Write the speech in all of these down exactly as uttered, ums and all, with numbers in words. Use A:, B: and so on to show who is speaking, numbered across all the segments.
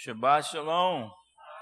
A: Shabbat Shalom.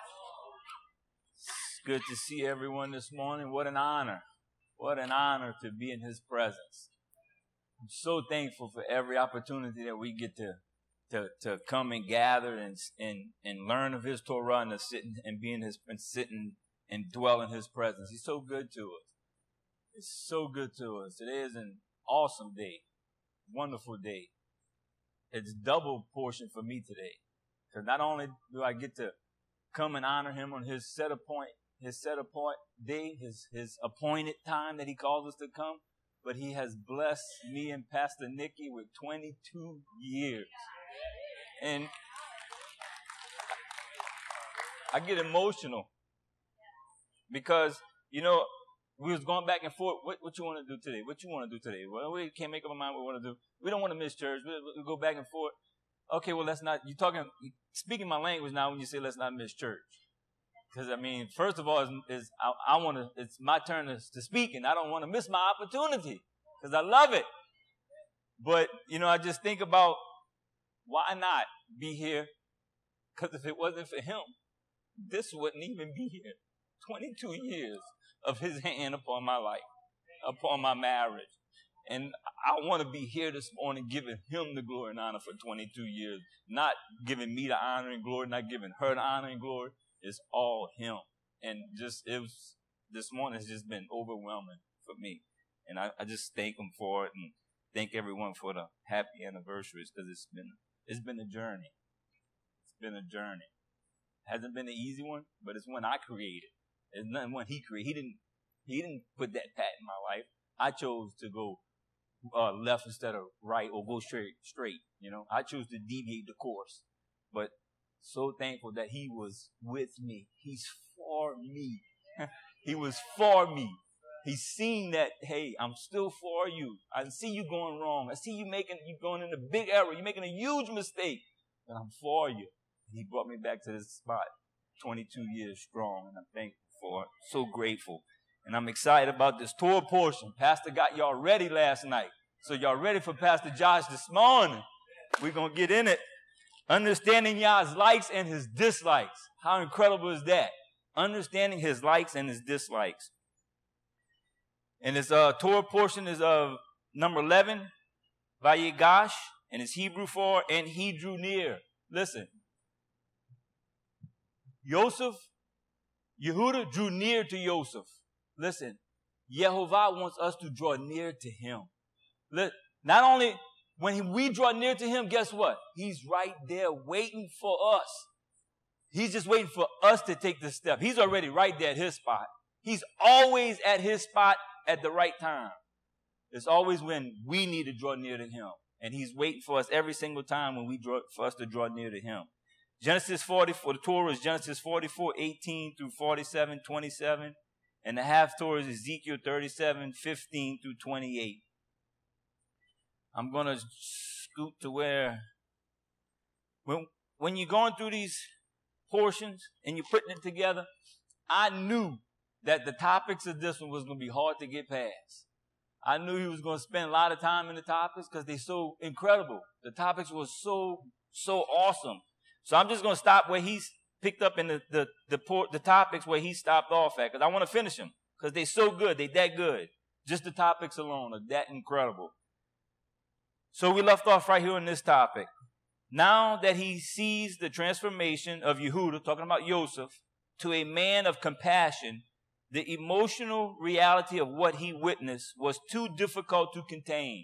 A: It's good to see everyone this morning. What an honor. What an honor to be in His presence. I'm so thankful for every opportunity that we get to to, to come and gather and, and and learn of His Torah and to sit and be in His and sit and, and dwell in His presence. He's so good to us. It's so good to us. Today is an awesome day. Wonderful day. It's double portion for me today. Because not only do I get to come and honor Him on His set appoint, His set appoint day, His His appointed time that He calls us to come, but He has blessed me and Pastor Nikki with twenty-two years. And I get emotional because, you know, we was going back and forth. What, what you want to do today? What you want to do today? Well, we can't make up our mind what we want to do. We don't want to miss church. We, we go back and forth. Okay, well, let's not, you're talking, speaking my language now when you say let's not miss church. Because, I mean, first of all, is, is I, I want to, it's my turn to, to speak, and I don't want to miss my opportunity because I love it. But, you know, I just think about why not be here? Because if it wasn't for Him, this wouldn't even be here. twenty-two years of His hand upon my life, upon my marriage. And I want to be here this morning giving Him the glory and honor for twenty-two years. Not giving me the honor and glory, not giving her the honor and glory. It's all Him. And just, it was, this morning has just been overwhelming for me. And I, I just thank Him for it and thank everyone for the happy anniversaries because it's been, it's been a journey. It's been a journey. It hasn't been an easy one, but it's one I created. It's not one He created. He didn't, he didn't put that path in my life. I chose to go Uh, left instead of right or go straight, straight, you know. I chose to deviate the course, but so thankful that He was with me. He's for me. He was for me. He's seen that, hey, I'm still for you. I see you going wrong. I see you making, you going in a big error. You're making a huge mistake, but I'm for you. He brought me back to this spot, twenty-two years strong, and I'm thankful for it. So grateful. And I'm excited about this Torah portion. Pastor got y'all ready last night. So y'all ready for Pastor Josh this morning. We're going to get in it. Understanding Yah's likes and His dislikes. How incredible is that? Understanding His likes and His dislikes. And this uh, Torah portion is of uh, number eleven, Vayigash, and it's Hebrew for, and he drew near. Listen. Yosef, Yehuda drew near to Yosef. Listen, Yehovah wants us to draw near to Him. Not only when we draw near to Him, guess what? He's right there waiting for us. He's just waiting for us to take the step. He's already right there at His spot. He's always at His spot at the right time. It's always when we need to draw near to Him. And He's waiting for us every single time when we draw, for us to draw near to Him. Genesis forty-four, the Torah is Genesis forty-four, eighteen through forty-seven, twenty-seven. And the half Torah is Ezekiel thirty-seven, fifteen through twenty-eight. I'm going to scoot to where, when, when you're going through these portions and you're putting it together, I knew that the topics of this one was going to be hard to get past. I knew he was going to spend a lot of time in the topics because they're so incredible. The topics were so, so awesome. So I'm just going to stop where he's picked up in the, the, the, the topics where he stopped off at because I want to finish them because they're so good. They're that good. Just the topics alone are that incredible. So we left off right here in this topic. Now that he sees the transformation of Yehuda, talking about Yosef, to a man of compassion, the emotional reality of what he witnessed was too difficult to contain.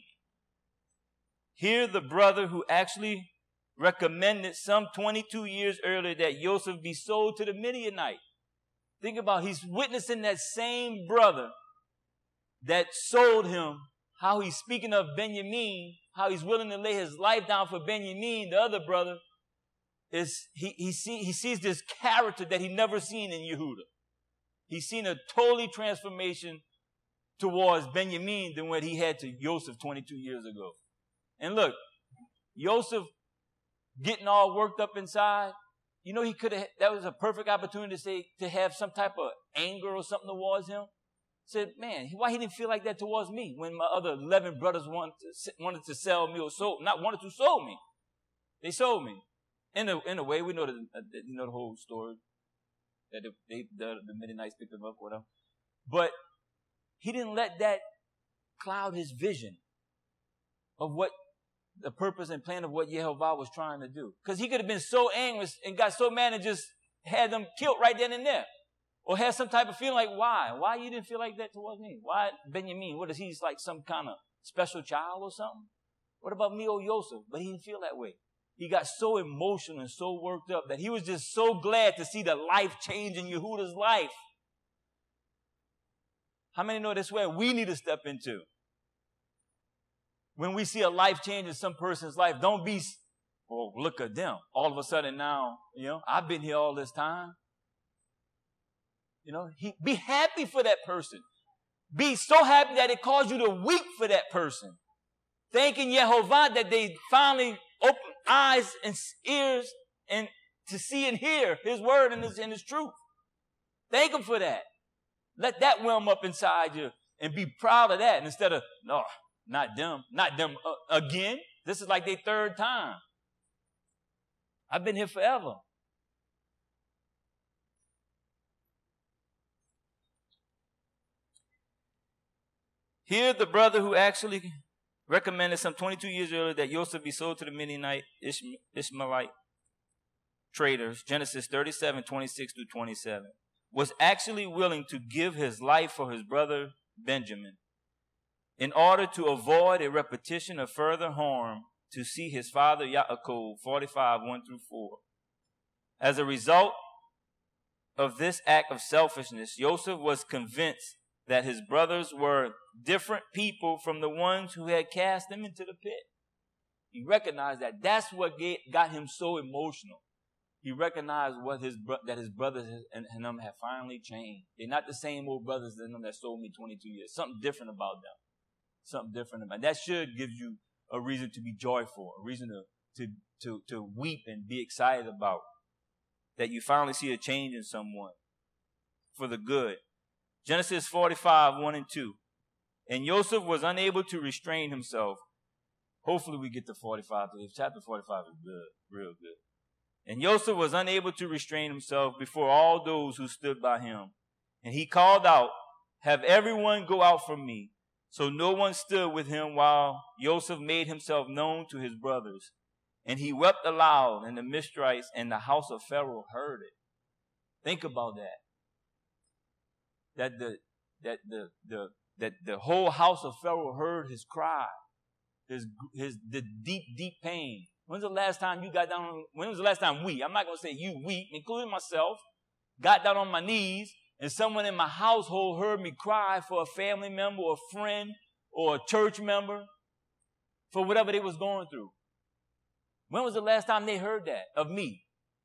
A: Here the brother who actually recommended some twenty-two years earlier that Yosef be sold to the Midianite. Think about it. He's witnessing that same brother that sold him, how he's speaking of Benjamin, how he's willing to lay his life down for Benjamin, the other brother. Is he, he, see, he sees this character that he never seen in Yehuda. He's seen a totally transformation towards Benjamin than what he had to Yosef twenty-two years ago. And look, Yosef getting all worked up inside, you know, he could have, that was a perfect opportunity to say, to have some type of anger or something towards him. Said, man, why he didn't feel like that towards me when my other eleven brothers wanted to, wanted to sell me or sold, not wanted to sold me. They sold me. In a, in a way, we know the, uh, you know the whole story. That they, the, the Midianites picked him up, whatever. But he didn't let that cloud his vision of what the purpose and plan of what Yehovah was trying to do. Because he could have been so angry and got so mad and just had them killed right then and there. Or had some type of feeling like, why? Why you didn't feel like that towards me? Why Benjamin? What is he, like some kind of special child or something? What about me, oh Joseph? But he didn't feel that way. He got so emotional and so worked up that he was just so glad to see the life change in Yehuda's life. How many know that's where we need to step into? When we see a life change in some person's life, don't be, oh, look at them. All of a sudden now, you know, I've been here all this time. You know, he, be happy for that person. Be so happy that it caused you to weep for that person. Thanking Yehovah that they finally opened eyes and ears and to see and hear his word and his, and his truth. Thank him for that. Let that whelm up inside you and be proud of that instead of, no, not them, not them uh, again. This is like their third time. I've been here forever. Here, the brother who actually recommended some twenty-two years earlier that Joseph be sold to the Midianite Ishmaelite traders, Genesis thirty-seven, twenty-six through twenty-seven, was actually willing to give his life for his brother Benjamin in order to avoid a repetition of further harm to see his father Yaakov, forty-five, one through four. As a result of this act of selfishness, Joseph was convinced that his brothers were different people from the ones who had cast him into the pit. He recognized that. That's what got him so emotional. He recognized what his bro- that his brothers and, and them had finally changed. They're not the same old brothers than them that sold me twenty-two years. Something different about them. Something different about them. That should give you a reason to be joyful, a reason to, to, to, to weep and be excited about. That you finally see a change in someone for the good. Genesis forty-five, one and two. And Joseph was unable to restrain himself. Hopefully we get to forty-five. Chapter forty-five is good, real good. And Joseph was unable to restrain himself before all those who stood by him. And he called out, have everyone go out from me. So no one stood with him while Joseph made himself known to his brothers. And he wept aloud, and the Mizrahites and the house of Pharaoh heard it. Think about that. That the that the the that the whole house of Pharaoh heard his cry, his his the deep deep pain. When's the last time you got down? When was the last time we? I'm not gonna say you, we, including myself, got down on my knees and someone in my household heard me cry for a family member, or a friend, or a church member, for whatever they was going through. When was the last time they heard that of me?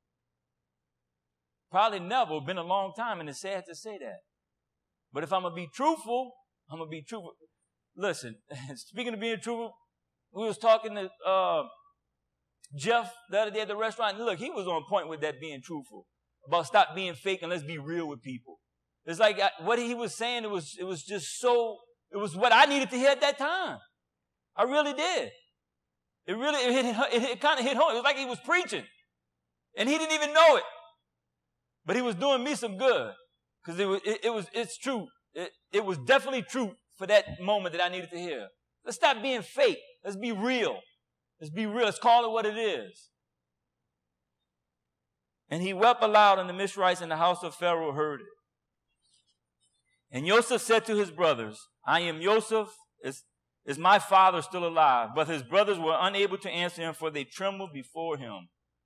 A: Probably never. It's been a long time, and it's sad to say that. But if I'm going to be truthful, I'm going to be truthful. Listen, speaking of being truthful, we was talking to uh, Jeff the other day at the restaurant. And look, he was on point with that being truthful. About stop being fake and let's be real with people. It's like I, what he was saying, it was, it was just so, it was what I needed to hear at that time. I really did. It really, it, hit, it, it kind of hit home. It was like he was preaching. And he didn't even know it. But he was doing me some good. Because it was, it, it was, it's true. It, it was definitely true for that moment that I needed to hear. Let's stop being fake. Let's be real. Let's be real. Let's call it what it is. And he wept aloud, and the Mizrahites in the house of Pharaoh heard it. And Joseph said to his brothers, I am Joseph. Is, is my father still alive? But his brothers were unable to answer him, for they trembled before him.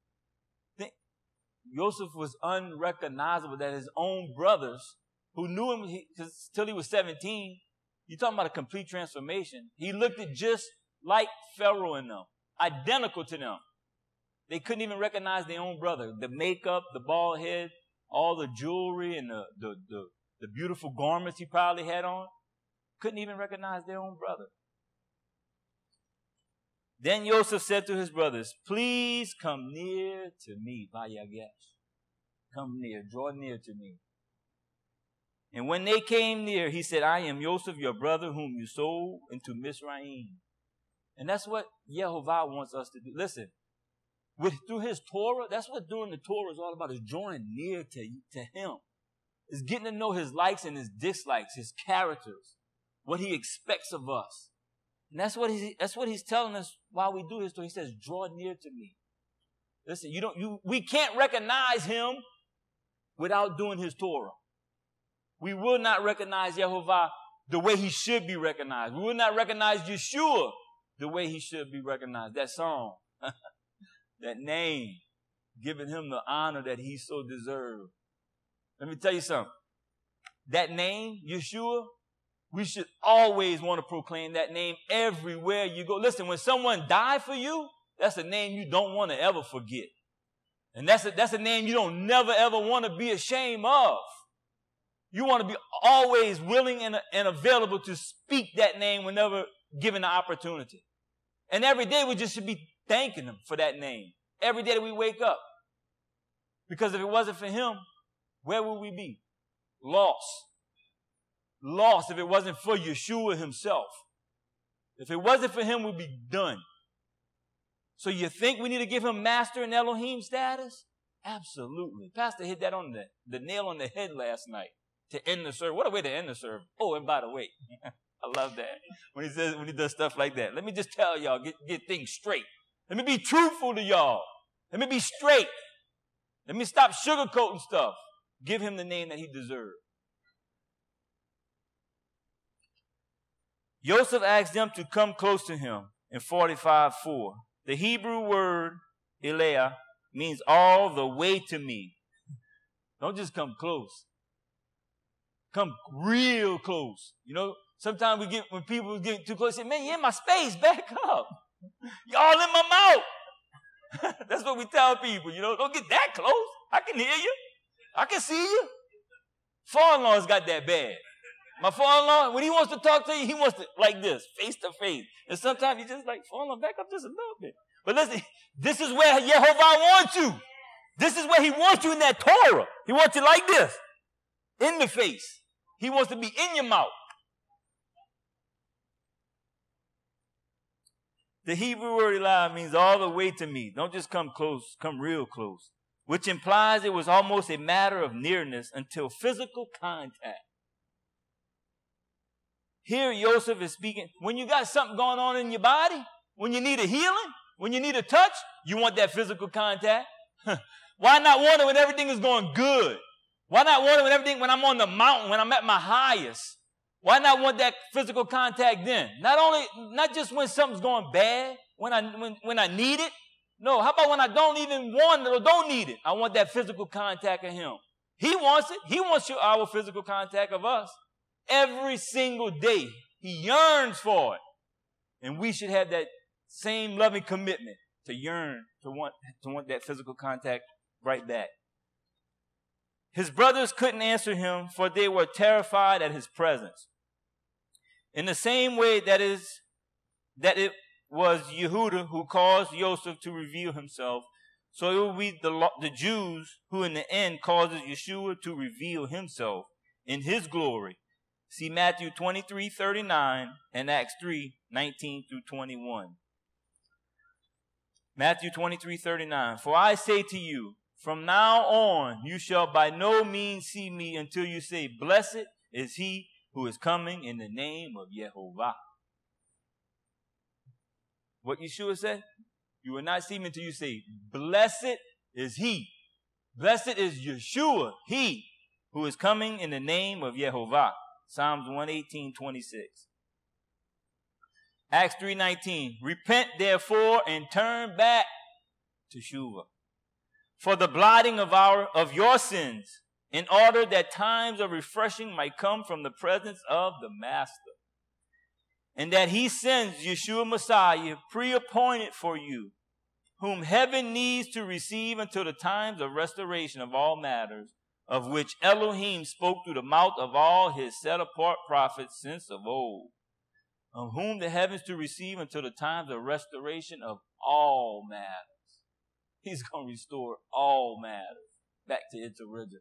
A: Joseph was unrecognizable, that his own brothers, who knew him he, till he was seventeen, you're talking about a complete transformation. He looked at just like Pharaoh and them, identical to them. They couldn't even recognize their own brother. The makeup, the bald head, all the jewelry, and the, the, the, the beautiful garments he probably had on. Couldn't even recognize their own brother. Then Joseph said to his brothers, please come near to me, Vayagesh. Come near, draw near to me. And when they came near, he said, I am Joseph, your brother, whom you sold into Mizraim. And that's what Yehovah wants us to do. Listen, with through his Torah, that's what doing the Torah is all about, is drawing near to, to him. It's getting to know his likes and his dislikes, his characters, what he expects of us. And that's what he's, that's what he's telling us while we do his Torah. He says, draw near to me. Listen, you don't, you, we can't recognize him without doing his Torah. We will not recognize Yehovah the way he should be recognized. We will not recognize Yeshua the way he should be recognized. That song, that name, giving him the honor that he so deserved. Let me tell you something. That name, Yeshua, we should always want to proclaim that name everywhere you go. Listen, when someone died for you, that's a name you don't want to ever forget. And that's a, that's a name you don't never ever want to be ashamed of. You want to be always willing and, and available to speak that name whenever given the opportunity. And every day we just should be thanking him for that name. Every day that we wake up. Because if it wasn't for him, where would we be? Lost. Lost if it wasn't for Yeshua himself. If it wasn't for him, we'd be done. So you think we need to give him master and Elohim status? Absolutely. Pastor hit that on the, the nail on the head last night to end the service. What a way to end the service. Oh, and by the way, I love that. When he says, when he does stuff like that. Let me just tell y'all, get, get things straight. Let me be truthful to y'all. Let me be straight. Let me stop sugarcoating stuff. Give him the name that he deserves. Joseph asked them to come close to him in forty-five four. The Hebrew word, Eleah, means all the way to me. Don't just come close. Come real close. You know, sometimes we get, when people get too close, they say, man, you're in my space, back up. Y'all in my mouth. That's what we tell people, you know, don't get that close. I can hear you. I can see you. Father-in-law's got that bad. My father-in-law, when he wants to talk to you, he wants to like this, face to face. And sometimes you just like, father-in-law, back up just a little bit. But listen, this is where Yehovah wants you. This is where he wants you in that Torah. He wants you like this, in the face. He wants to be in your mouth. The Hebrew word Eliah means all the way to me. Don't just come close, come real close. Which implies it was almost a matter of nearness until physical contact. Here Joseph is speaking, when you got something going on in your body, when you need a healing, when you need a touch, you want that physical contact. Why not want it when everything is going good? Why not want it when everything, when I'm on the mountain, when I'm at my highest? Why not want that physical contact then? Not only, not just when something's going bad, when I, when, when I need it. No, how about when I don't even want it or don't need it? I want that physical contact of him. He wants it. He wants your, our physical contact of us. Every single day, he yearns for it. And we should have that same loving commitment to yearn, to want, to want that physical contact right back. His brothers couldn't answer him, for they were terrified at his presence. In the same way that is that it was Yehuda who caused Joseph to reveal himself, so it will be the, the Jews who in the end causes Yeshua to reveal himself in his glory. See Matthew twenty-three thirty-nine and Acts three nineteen through twenty-one. Matthew twenty-three thirty-nine. For I say to you, from now on you shall by no means see me until you say, blessed is he who is coming in the name of Yehovah. What Yeshua said? You will not see me until you say, blessed is he. Blessed is Yeshua, he who is coming in the name of Yehovah. Psalms one eighteen twenty-six. Acts three nineteen. Repent therefore and turn back to Shuvah, for the blotting of our of your sins, in order that times of refreshing might come from the presence of the Master, and that he sends Yeshua Messiah pre-appointed for you, whom heaven needs to receive until the times of restoration of all matters, of which Elohim spoke through the mouth of all his set-apart prophets since of old, of whom the heavens to receive until the times of restoration of all matters. He's going to restore all matters back to its original.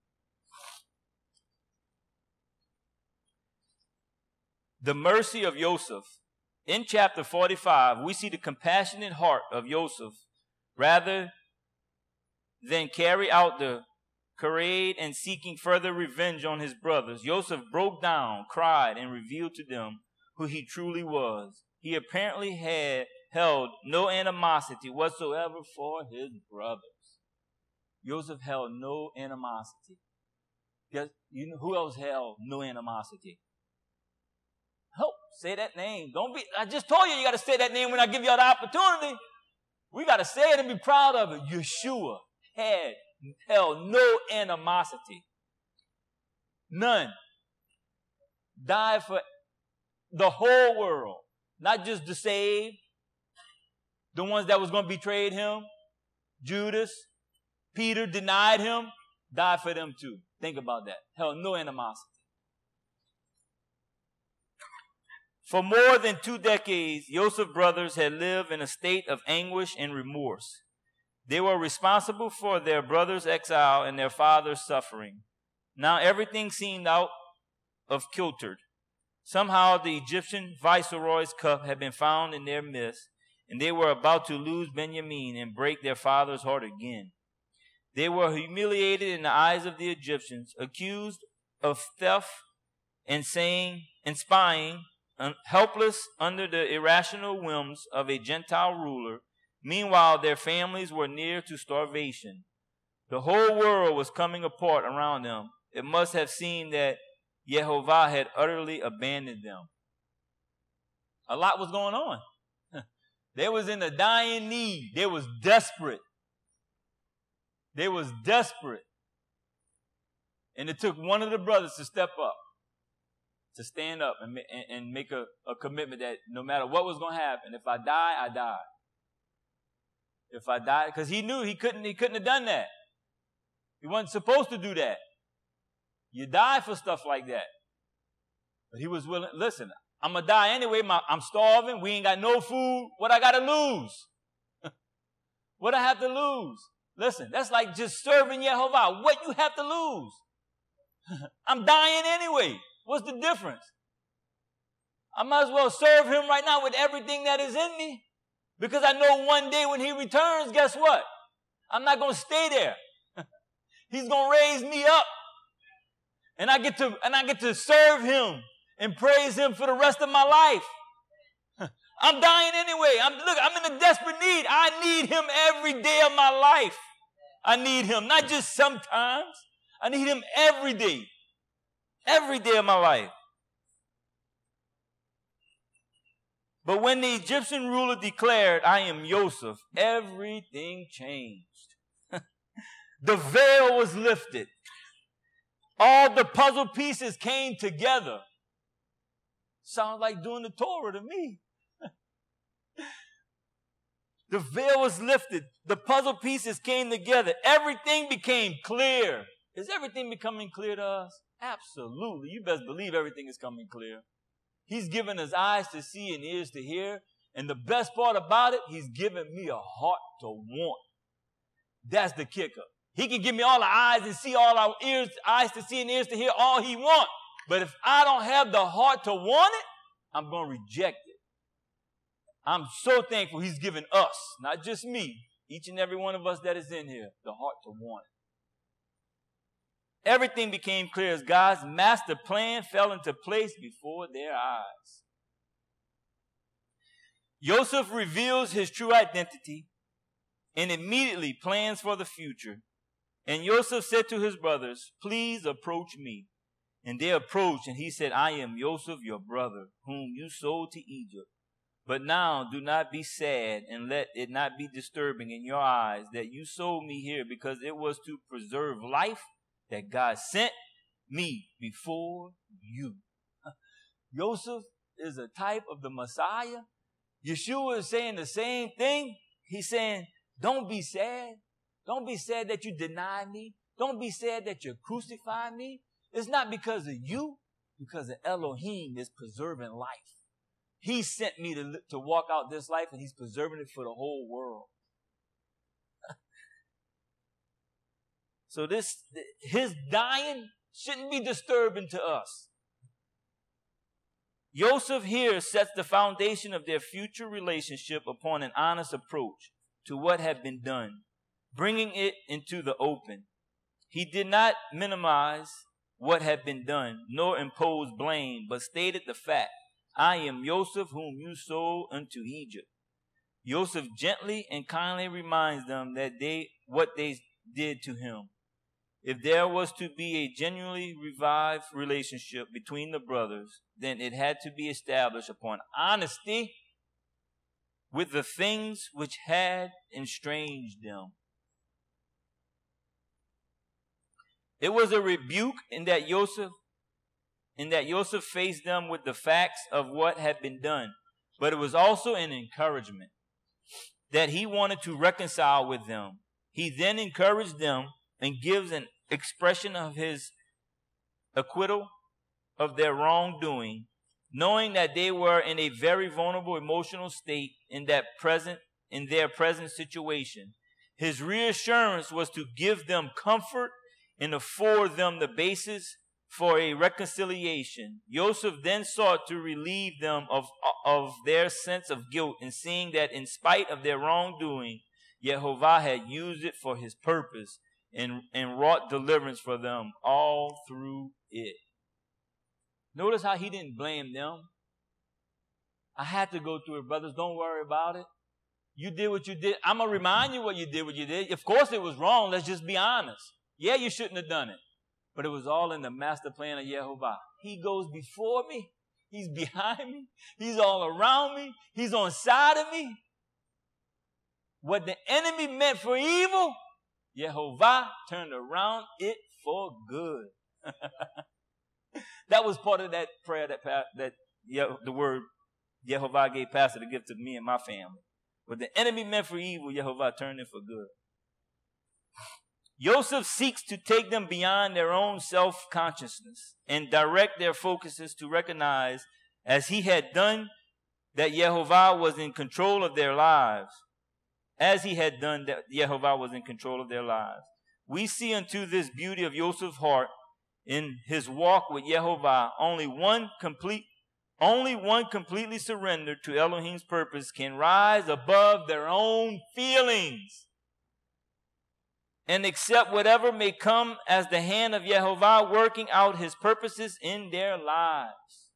A: The mercy of Joseph. In chapter forty-five, we see the compassionate heart of Joseph, Rather than carry out the charade and seeking further revenge on his brothers, Joseph broke down, cried, and revealed to them who he truly was. He apparently had held no animosity whatsoever for his brothers. Joseph held no animosity. Guess, you know who else held no animosity? Help, say that name. Don't be, I just told you you got to say that name when I give you the opportunity. We got to say it and be proud of it. Yeshua had held no animosity. None. Died for the whole world. Not just the saved. The ones that was going to betray him. Judas. Peter denied him. Died for them too. Think about that. Held no animosity. For more than two decades, Joseph's brothers had lived in a state of anguish and remorse. They were responsible for their brother's exile and their father's suffering. Now everything seemed out of kilter. Somehow the Egyptian viceroy's cup had been found in their midst, and they were about to lose Benjamin and break their father's heart again. They were humiliated in the eyes of the Egyptians, accused of theft and saying and spying, helpless under the irrational whims of a Gentile ruler. Meanwhile, their families were near to starvation. The whole world was coming apart around them. It must have seemed that Yehovah had utterly abandoned them. A lot was going on. They was in a dying need. They was desperate. They was desperate. And it took one of the brothers to step up, to stand up and, and, and make a, a commitment that no matter what was going to happen, if I die, I die. If I die, because he knew he couldn't, he couldn't have done that. He wasn't supposed to do that. You die for stuff like that. But he was willing, listen, I'm going to die anyway. My, I'm starving. We ain't got no food. What I got to lose? What I have to lose? Listen, that's like just serving Yehovah. What you have to lose? I'm dying anyway. What's the difference? I might as well serve him right now with everything that is in me. Because I know one day when he returns, guess what? I'm not going to stay there. He's going to raise me up. And I get to, and I get to serve him and praise him for the rest of my life. I'm dying anyway. I'm, look, I'm in a desperate need. I need him every day of my life. I need him, not just sometimes. I need him every day. Every day of my life. But when the Egyptian ruler declared, I am Joseph, everything changed. The veil was lifted. All the puzzle pieces came together. Sounds like doing the Torah to me. The veil was lifted. The puzzle pieces came together. Everything became clear. Is everything becoming clear to us? Absolutely. You best believe everything is coming clear. He's given us eyes to see and ears to hear. And the best part about it, he's given me a heart to want. That's the kicker. He can give me all the eyes and see, all our ears, eyes to see and ears to hear all he wants. But if I don't have the heart to want it, I'm going to reject it. I'm so thankful he's given us, not just me, each and every one of us that is in here, the heart to want it. Everything became clear as God's master plan fell into place before their eyes. Joseph reveals his true identity and immediately plans for the future. And Joseph said to his brothers, please approach me. And they approached, and he said, I am Joseph, your brother, whom you sold to Egypt. But now do not be sad, and let it not be disturbing in your eyes that you sold me here, because it was to preserve life that God sent me before you. Joseph is a type of the Messiah. Yeshua is saying the same thing. He's saying, don't be sad. Don't be sad that you deny me. Don't be sad that you crucify me. It's not because of you, because of Elohim is preserving life. He sent me to, to walk out this life, and he's preserving it for the whole world. So this, his dying shouldn't be disturbing to us. Joseph here sets the foundation of their future relationship upon an honest approach to what had been done, bringing it into the open. He did not minimize what had been done, nor impose blame, but stated the fact, I am Joseph, whom you sold unto Egypt. Joseph gently and kindly reminds them that they what they did to him. If there was to be a genuinely revived relationship between the brothers, then it had to be established upon honesty with the things which had estranged them. It was a rebuke in that Joseph, in that Joseph faced them with the facts of what had been done, but it was also an encouragement that he wanted to reconcile with them. He then encouraged them and gives an expression of his acquittal of their wrongdoing, knowing that they were in a very vulnerable emotional state in that present in their present situation. His reassurance was to give them comfort and afford them the basis for a reconciliation. Joseph then sought to relieve them of, of their sense of guilt in seeing that in spite of their wrongdoing, Yehovah had used it for his purpose and, and wrought deliverance for them all through it. Notice how he didn't blame them. I had to go through it, brothers. Don't worry about it. You did what you did. I'm going to remind you what you did, what you did. Of course it was wrong. Let's just be honest. Yeah, you shouldn't have done it. But it was all in the master plan of Yehovah. He goes before me. He's behind me. He's all around me. He's on side of me. What the enemy meant for evil, Yehovah turned around it for good. That was part of that prayer that, that the word Yehovah gave Pastor to give to me and my family. What the enemy meant for evil, Yehovah turned it for good. Joseph seeks to take them beyond their own self-consciousness and direct their focuses to recognize, as he had done, that Yehovah was in control of their lives. As he had done, that Yehovah was in control of their lives. We see unto this beauty of Joseph's heart in his walk with Yehovah, only one complete, only one completely surrendered to Elohim's purpose can rise above their own feelings and accept whatever may come as the hand of Yehovah working out his purposes in their lives.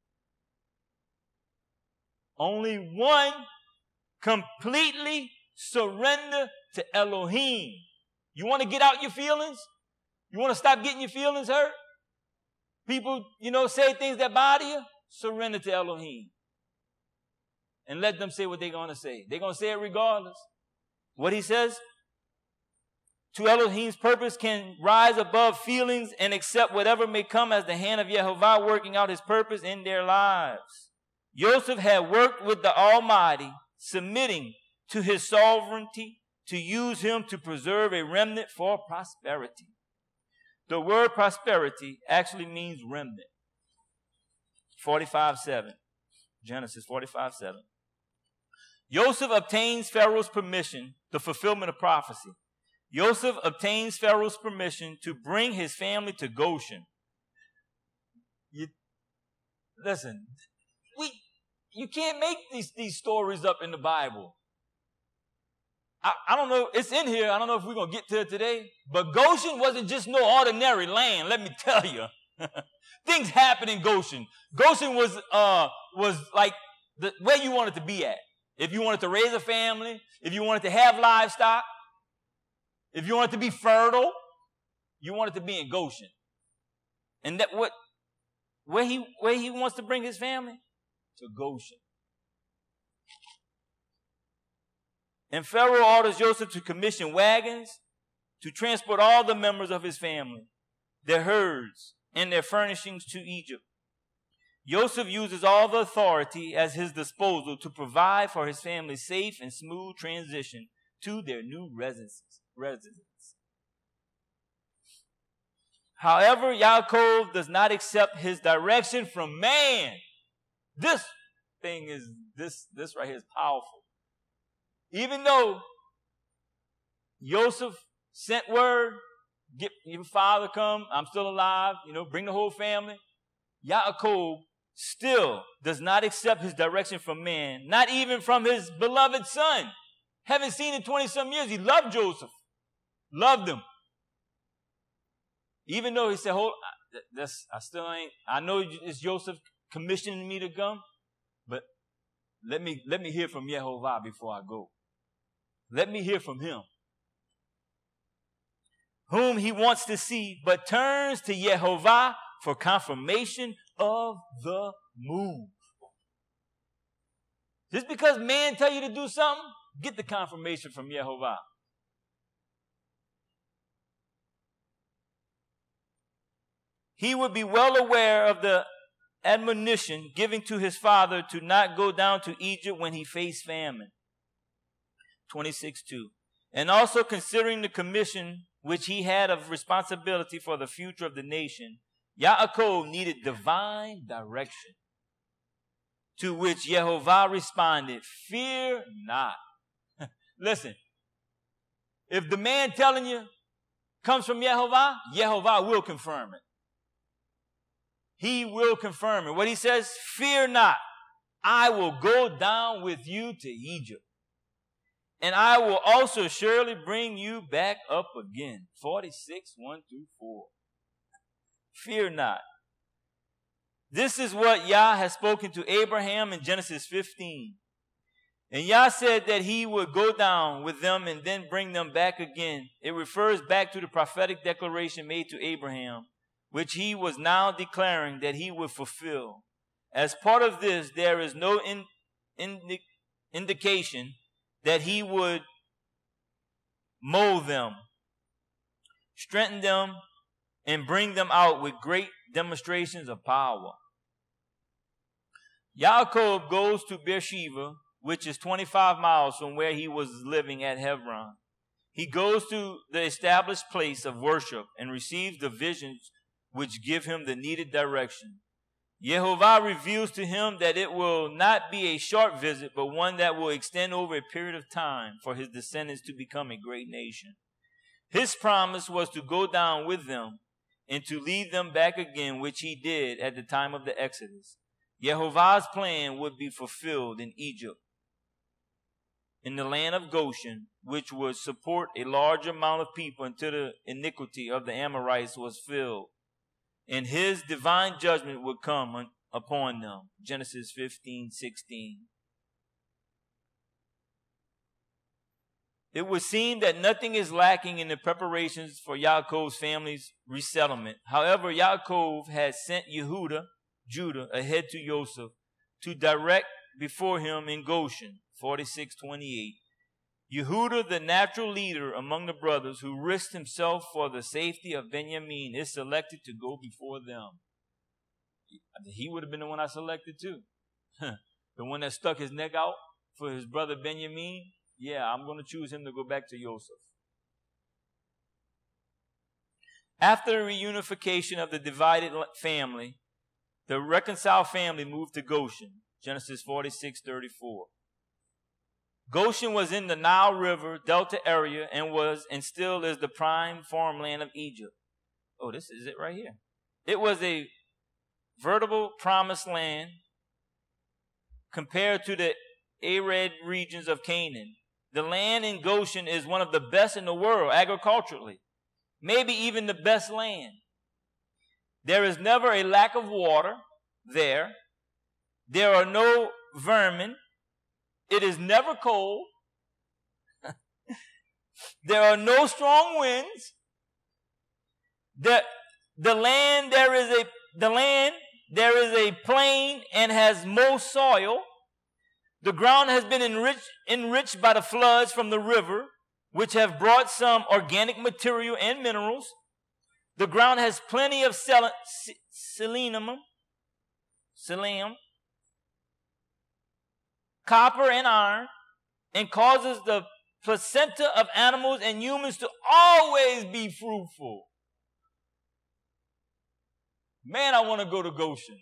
A: Only one completely surrender to Elohim. You want to get out your feelings? You want to stop getting your feelings hurt? People, you know, say things that bother you? Surrender to Elohim. And let them say what they're going to say. They're going to say it regardless. What he says? To Elohim's purpose can rise above feelings and accept whatever may come as the hand of Yehovah working out his purpose in their lives. Joseph had worked with the Almighty, submitting to his sovereignty to use him to preserve a remnant for prosperity. The word prosperity actually means remnant. forty-five seven. Genesis forty-five seven. Joseph obtains Pharaoh's permission, the fulfillment of prophecy. Joseph obtains Pharaoh's permission to bring his family to Goshen. You, listen, we, you can't make these, these stories up in the Bible. I, I don't know, it's in here. I don't know if we're going to get to it today. But Goshen wasn't just no ordinary land, let me tell you. Things happened in Goshen. Goshen was, uh, was like the, where you wanted to be at. If you wanted to raise a family, if you wanted to have livestock, if you wanted to be fertile, you wanted to be in Goshen. And that what, where he, where he wants to bring his family? To Goshen. And Pharaoh orders Joseph to commission wagons to transport all the members of his family, their herds, and their furnishings to Egypt. Joseph uses all the authority at his disposal to provide for his family's safe and smooth transition to their new residence. residence. However, Yaakov does not accept his direction from man. This thing is, this, this right here is powerful. Even though Joseph sent word, get your father come, I'm still alive, you know, bring the whole family. Yaakov still does not accept his direction from man, not even from his beloved son. Haven't seen in twenty-some years. He loved Joseph. Loved him. Even though he said, hold, that's, I still ain't, I know it's Joseph commissioning me to come, but let me, let me hear from Yehovah before I go. Let me hear from him. Whom he wants to see, but turns to Yehovah for confirmation of the move. Just because man tell you to do something, get the confirmation from Yehovah. He would be well aware of the admonition given to his father to not go down to Egypt when he faced famine. twenty-six two. And also considering the commission which he had of responsibility for the future of the nation, Yaakov needed divine direction. To which Yehovah responded, fear not. Listen, if the man telling you comes from Yehovah, Yehovah will confirm it. He will confirm it. What he says, fear not. I will go down with you to Egypt. And I will also surely bring you back up again. forty-six, one through four. Fear not. This is what Yah has spoken to Abraham in Genesis fifteen. And Yah said that he would go down with them and then bring them back again. It refers back to the prophetic declaration made to Abraham, which he was now declaring that he would fulfill. As part of this, there is no in, indi, indication that he would mold them, strengthen them, and bring them out with great demonstrations of power. Yaakov goes to Beersheba, which is twenty-five miles from where he was living at Hebron. He goes to the established place of worship and receives the visions which give him the needed direction. Yehovah reveals to him that it will not be a short visit, but one that will extend over a period of time for his descendants to become a great nation. His promise was to go down with them and to lead them back again, which he did at the time of the Exodus. Yehovah's plan would be fulfilled in Egypt, in the land of Goshen, which would support a large amount of people until the iniquity of the Amorites was filled, and his divine judgment would come on, upon them. Genesis fifteen sixteen. It would seem that nothing is lacking in the preparations for Yaakov's family's resettlement. However, Yaakov had sent Yehuda, Judah, ahead to Joseph to direct before him in Goshen. forty-six twenty-eight. Yehuda, the natural leader among the brothers who risked himself for the safety of Benjamin, is selected to go before them. He would have been the one I selected too. The one that stuck his neck out for his brother Benjamin. Yeah, I'm going to choose him to go back to Joseph. After the reunification of the divided family, the reconciled family moved to Goshen. Genesis forty-six thirty-four. Goshen was in the Nile River Delta area and was and still is the prime farmland of Egypt. Oh, this is it right here. It was a veritable promised land compared to the arid regions of Canaan. The land in Goshen is one of the best in the world agriculturally, maybe even the best land. There is never a lack of water there. There are no vermin. It is never cold. There are no strong winds. The, the land there is a the land there is a plain and has most soil. The ground has been enriched, enriched by the floods from the river, which have brought some organic material and minerals. The ground has plenty of sel- selenium, selenium, copper and iron, and causes the placenta of animals and humans to always be fruitful. Man, I want to go to Goshen.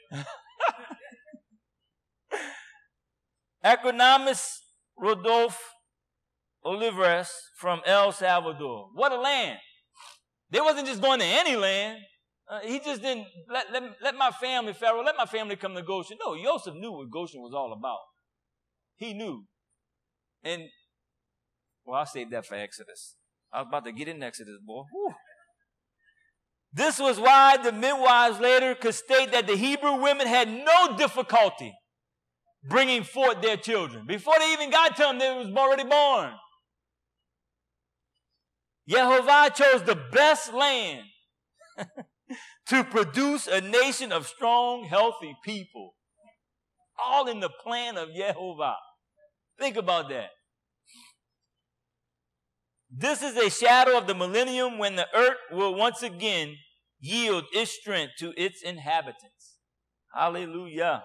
A: Economist Rodolphe Olivares from El Salvador. What a land. They wasn't just going to any land. Uh, he just didn't let, let, let my family, Pharaoh, let my family come to Goshen. No, Joseph knew what Goshen was all about. He knew. And Well, I'll save that for Exodus. I was about to get in Exodus, boy. Whew. This was why the midwives later could state that the Hebrew women had no difficulty bringing forth their children. Before they even got to them, they was already born. Yehovah chose the best land to produce a nation of strong, healthy people. All in the plan of Yehovah. Think about that. This is a shadow of the millennium when the earth will once again yield its strength to its inhabitants. Hallelujah.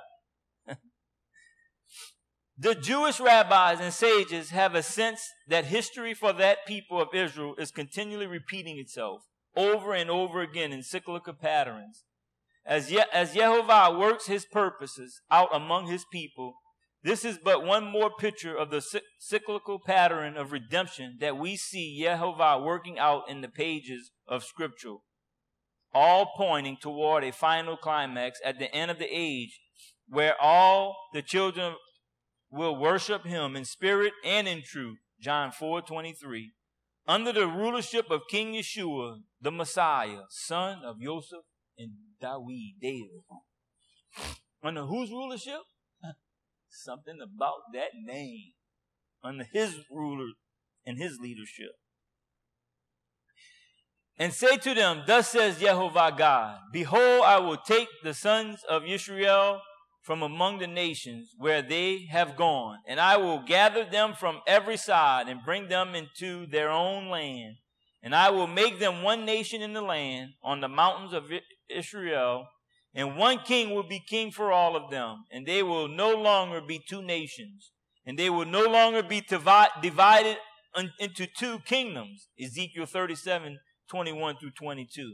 A: The Jewish rabbis and sages have a sense that history for that people of Israel is continually repeating itself over and over again in cyclical patterns. As, Ye- as Yehovah works his purposes out among his people, this is but one more picture of the c- cyclical pattern of redemption that we see Yehovah working out in the pages of Scripture, all pointing toward a final climax at the end of the age where all the children will worship him in spirit and in truth, John four twenty-three, under the rulership of King Yeshua, the Messiah, son of Joseph and David, David. Under whose rulership? Something about that name. Under his ruler and his leadership. And say to them, thus says Yehovah God, behold, I will take the sons of Israel from among the nations where they have gone, and I will gather them from every side and bring them into their own land. And I will make them one nation in the land on the mountains of Israel, and one king will be king for all of them, and they will no longer be two nations, and they will no longer be divided into two kingdoms. Ezekiel thirty-seven, twenty-one through twenty-two.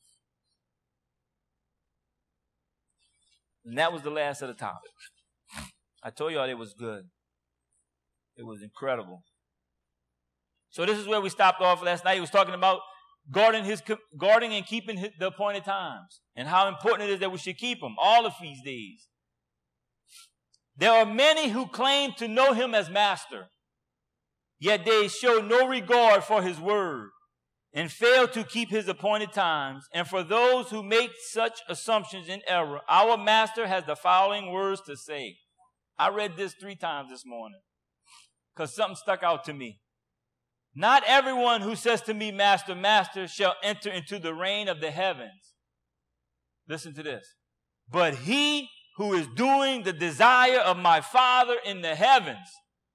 A: And that was the last of the topic. I told y'all it was good. It was incredible. So this is where we stopped off last night. He was talking about guarding his guarding and keeping his, the appointed times, and how important it is that we should keep them, all the feast days. There are many who claim to know him as master, yet they show no regard for his word and fail to keep his appointed times. And for those who make such assumptions in error, our master has the following words to say. I read this three times this morning because something stuck out to me. Not everyone who says to me, Master, Master, shall enter into the reign of the heavens. Listen to this. But he who is doing the desire of my Father in the heavens.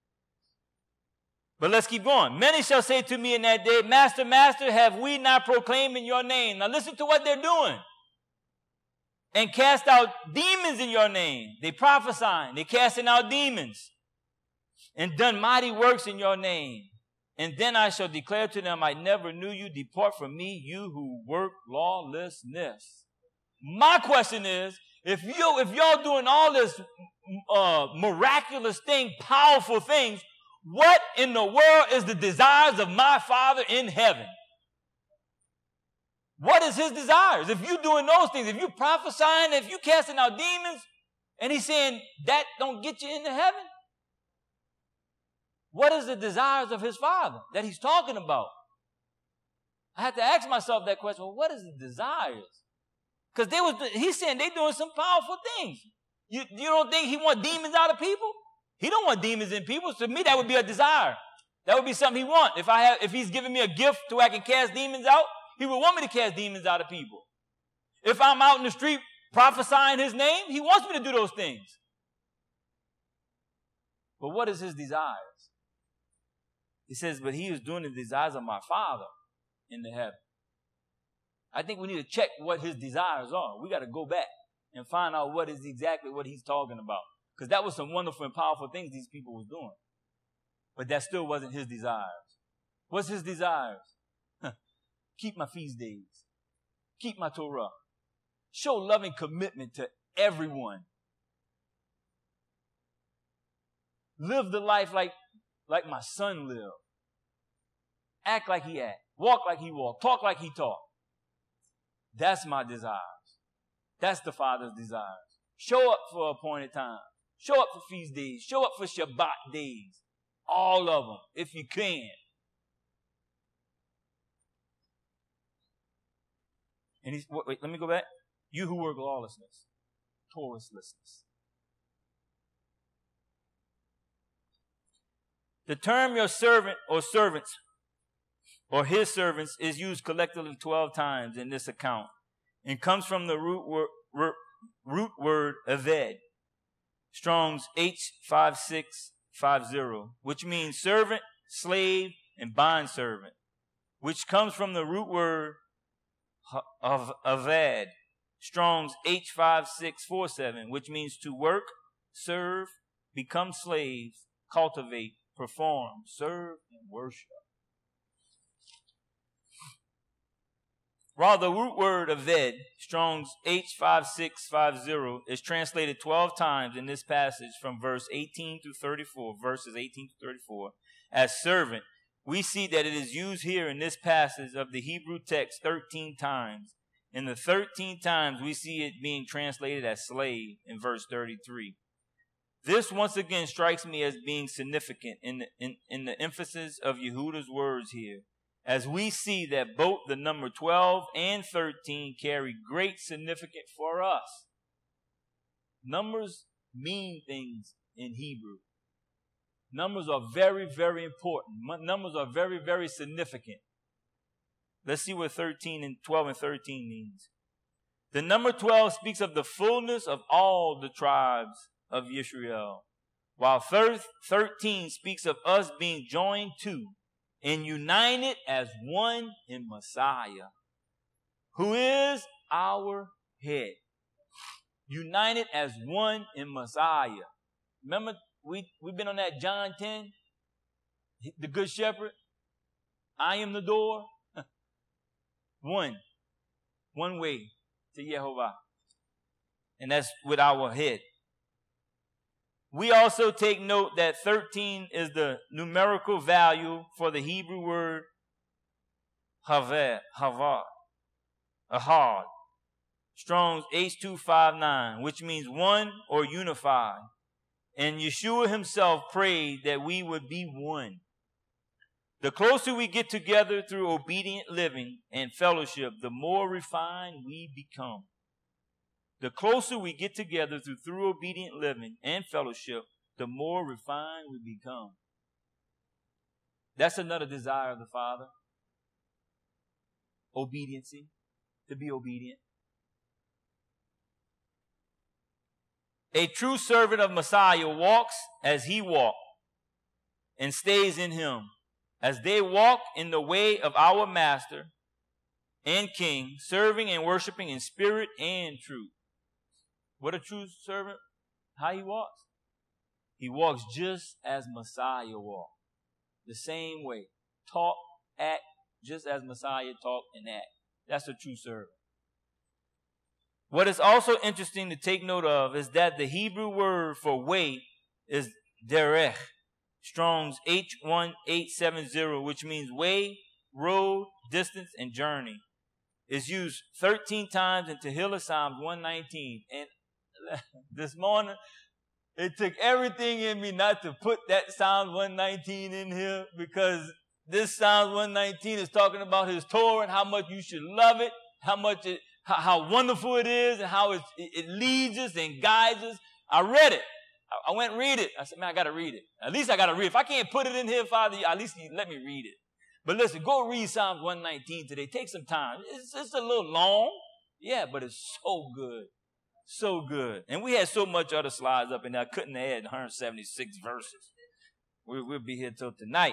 A: But let's keep going. Many shall say to me in that day, Master, Master, have we not proclaimed in your name? Now listen to what they're doing. And cast out demons in your name. They prophesying. They casting out demons. And done mighty works in your name. And then I shall declare to them, I never knew you. Depart from me, you who work lawlessness. My question is, if you if y'all doing all this uh, miraculous thing, powerful things, what in the world is the desires of my Father in heaven? What is his desires? If you doing those things, if you prophesying, if you casting out demons, and he's saying that don't get you into heaven? What is the desires of his Father that he's talking about? I had to ask myself that question. Well, what is the desires? Because they was he's saying they doing some powerful things. You, you don't think he want demons out of people? He don't want demons in people. So to me, that would be a desire. That would be something he want. If I have, if he's giving me a gift to where I can cast demons out, he would want me to cast demons out of people. If I'm out in the street prophesying his name, he wants me to do those things. But what is his desires? He says, but he is doing the desires of my Father in the heaven. I think we need to check what his desires are. We got to go back and find out what is exactly what he's talking about. Because that was some wonderful and powerful things these people was doing. But that still wasn't his desires. What's his desires? Keep my feast days. Keep my Torah. Show loving commitment to everyone. Live the life like, like my son lived. Act like he act. Walk like he walked. Talk like he talked. That's my desires. That's the Father's desires. Show up for appointed time. Show up for feast days. Show up for Shabbat days. All of them, if you can. And he's, wait, wait, let me go back. You who work lawlessness, Torahlessness. The term your servant or servants or his servants is used collectively twelve times in this account and comes from the root word, root word aved, Strong's H five six five zero, which means servant, slave, and bondservant, which comes from the root word of aved, Strong's H five six four seven, which means to work, serve, become slaves, cultivate, perform, serve, and worship. While the root word aved, Strong's H five six five zero, is translated twelve times in this passage from verse eighteen through thirty-four, verses eighteen to thirty-four, as servant, we see that it is used here in this passage of the Hebrew text thirteen times. In the thirteen times, we see it being translated as slave in verse thirty-three. This once again strikes me as being significant in the, in, in the emphasis of Yehuda's words here, as we see that both the number twelve and thirteen carry great significance for us. Numbers mean things in Hebrew. Numbers are very, very important. Numbers are very, very significant. Let's see what thirteen and twelve and thirteen means. The number twelve speaks of the fullness of all the tribes of Yisrael, while thirteen speaks of us being joined to and united as one in Messiah, who is our head. United as one in Messiah. Remember, we, we've been on that John ten, the Good Shepherd. I am the door. One. One way to Yehovah. And that's with our head. We also take note that thirteen is the numerical value for the Hebrew word Haveh, Havar, Ahad, Strong's H two fifty-nine, which means one or unified. And Yeshua himself prayed that we would be one. The closer we get together through obedient living and fellowship, the more refined we become. The closer we get together through, through obedient living and fellowship, the more refined we become. That's another desire of the Father. Obediency, to be obedient. A true servant of Messiah walks as he walked and stays in him, as they walk in the way of our Master and King, serving and worshiping in spirit and truth. What a true servant, how he walks? He walks just as Messiah walked. The same way. Talk, act, just as Messiah talked and act. That's a true servant. What is also interesting to take note of is that the Hebrew word for way is derech, Strong's H one eight seven zero, which means way, road, distance, and journey. It's used thirteen times in Tehillah Psalms one nineteen. And this morning, it took everything in me not to put that Psalms one nineteen in here, because this Psalms one nineteen is talking about his Torah and how much you should love it, how much it, how, how wonderful it is, and how it, it leads us and guides us. I read it. I, I went and read it. I said, man, I got to read it. At least I got to read it. If I can't put it in here, Father, at least you let me read it. But listen, go read Psalms one nineteen today. Take some time. It's, it's a little long. Yeah, but it's so good. So good. And we had so much other slides up in there. I couldn't add one hundred seventy-six verses. We, we'll be here till tonight.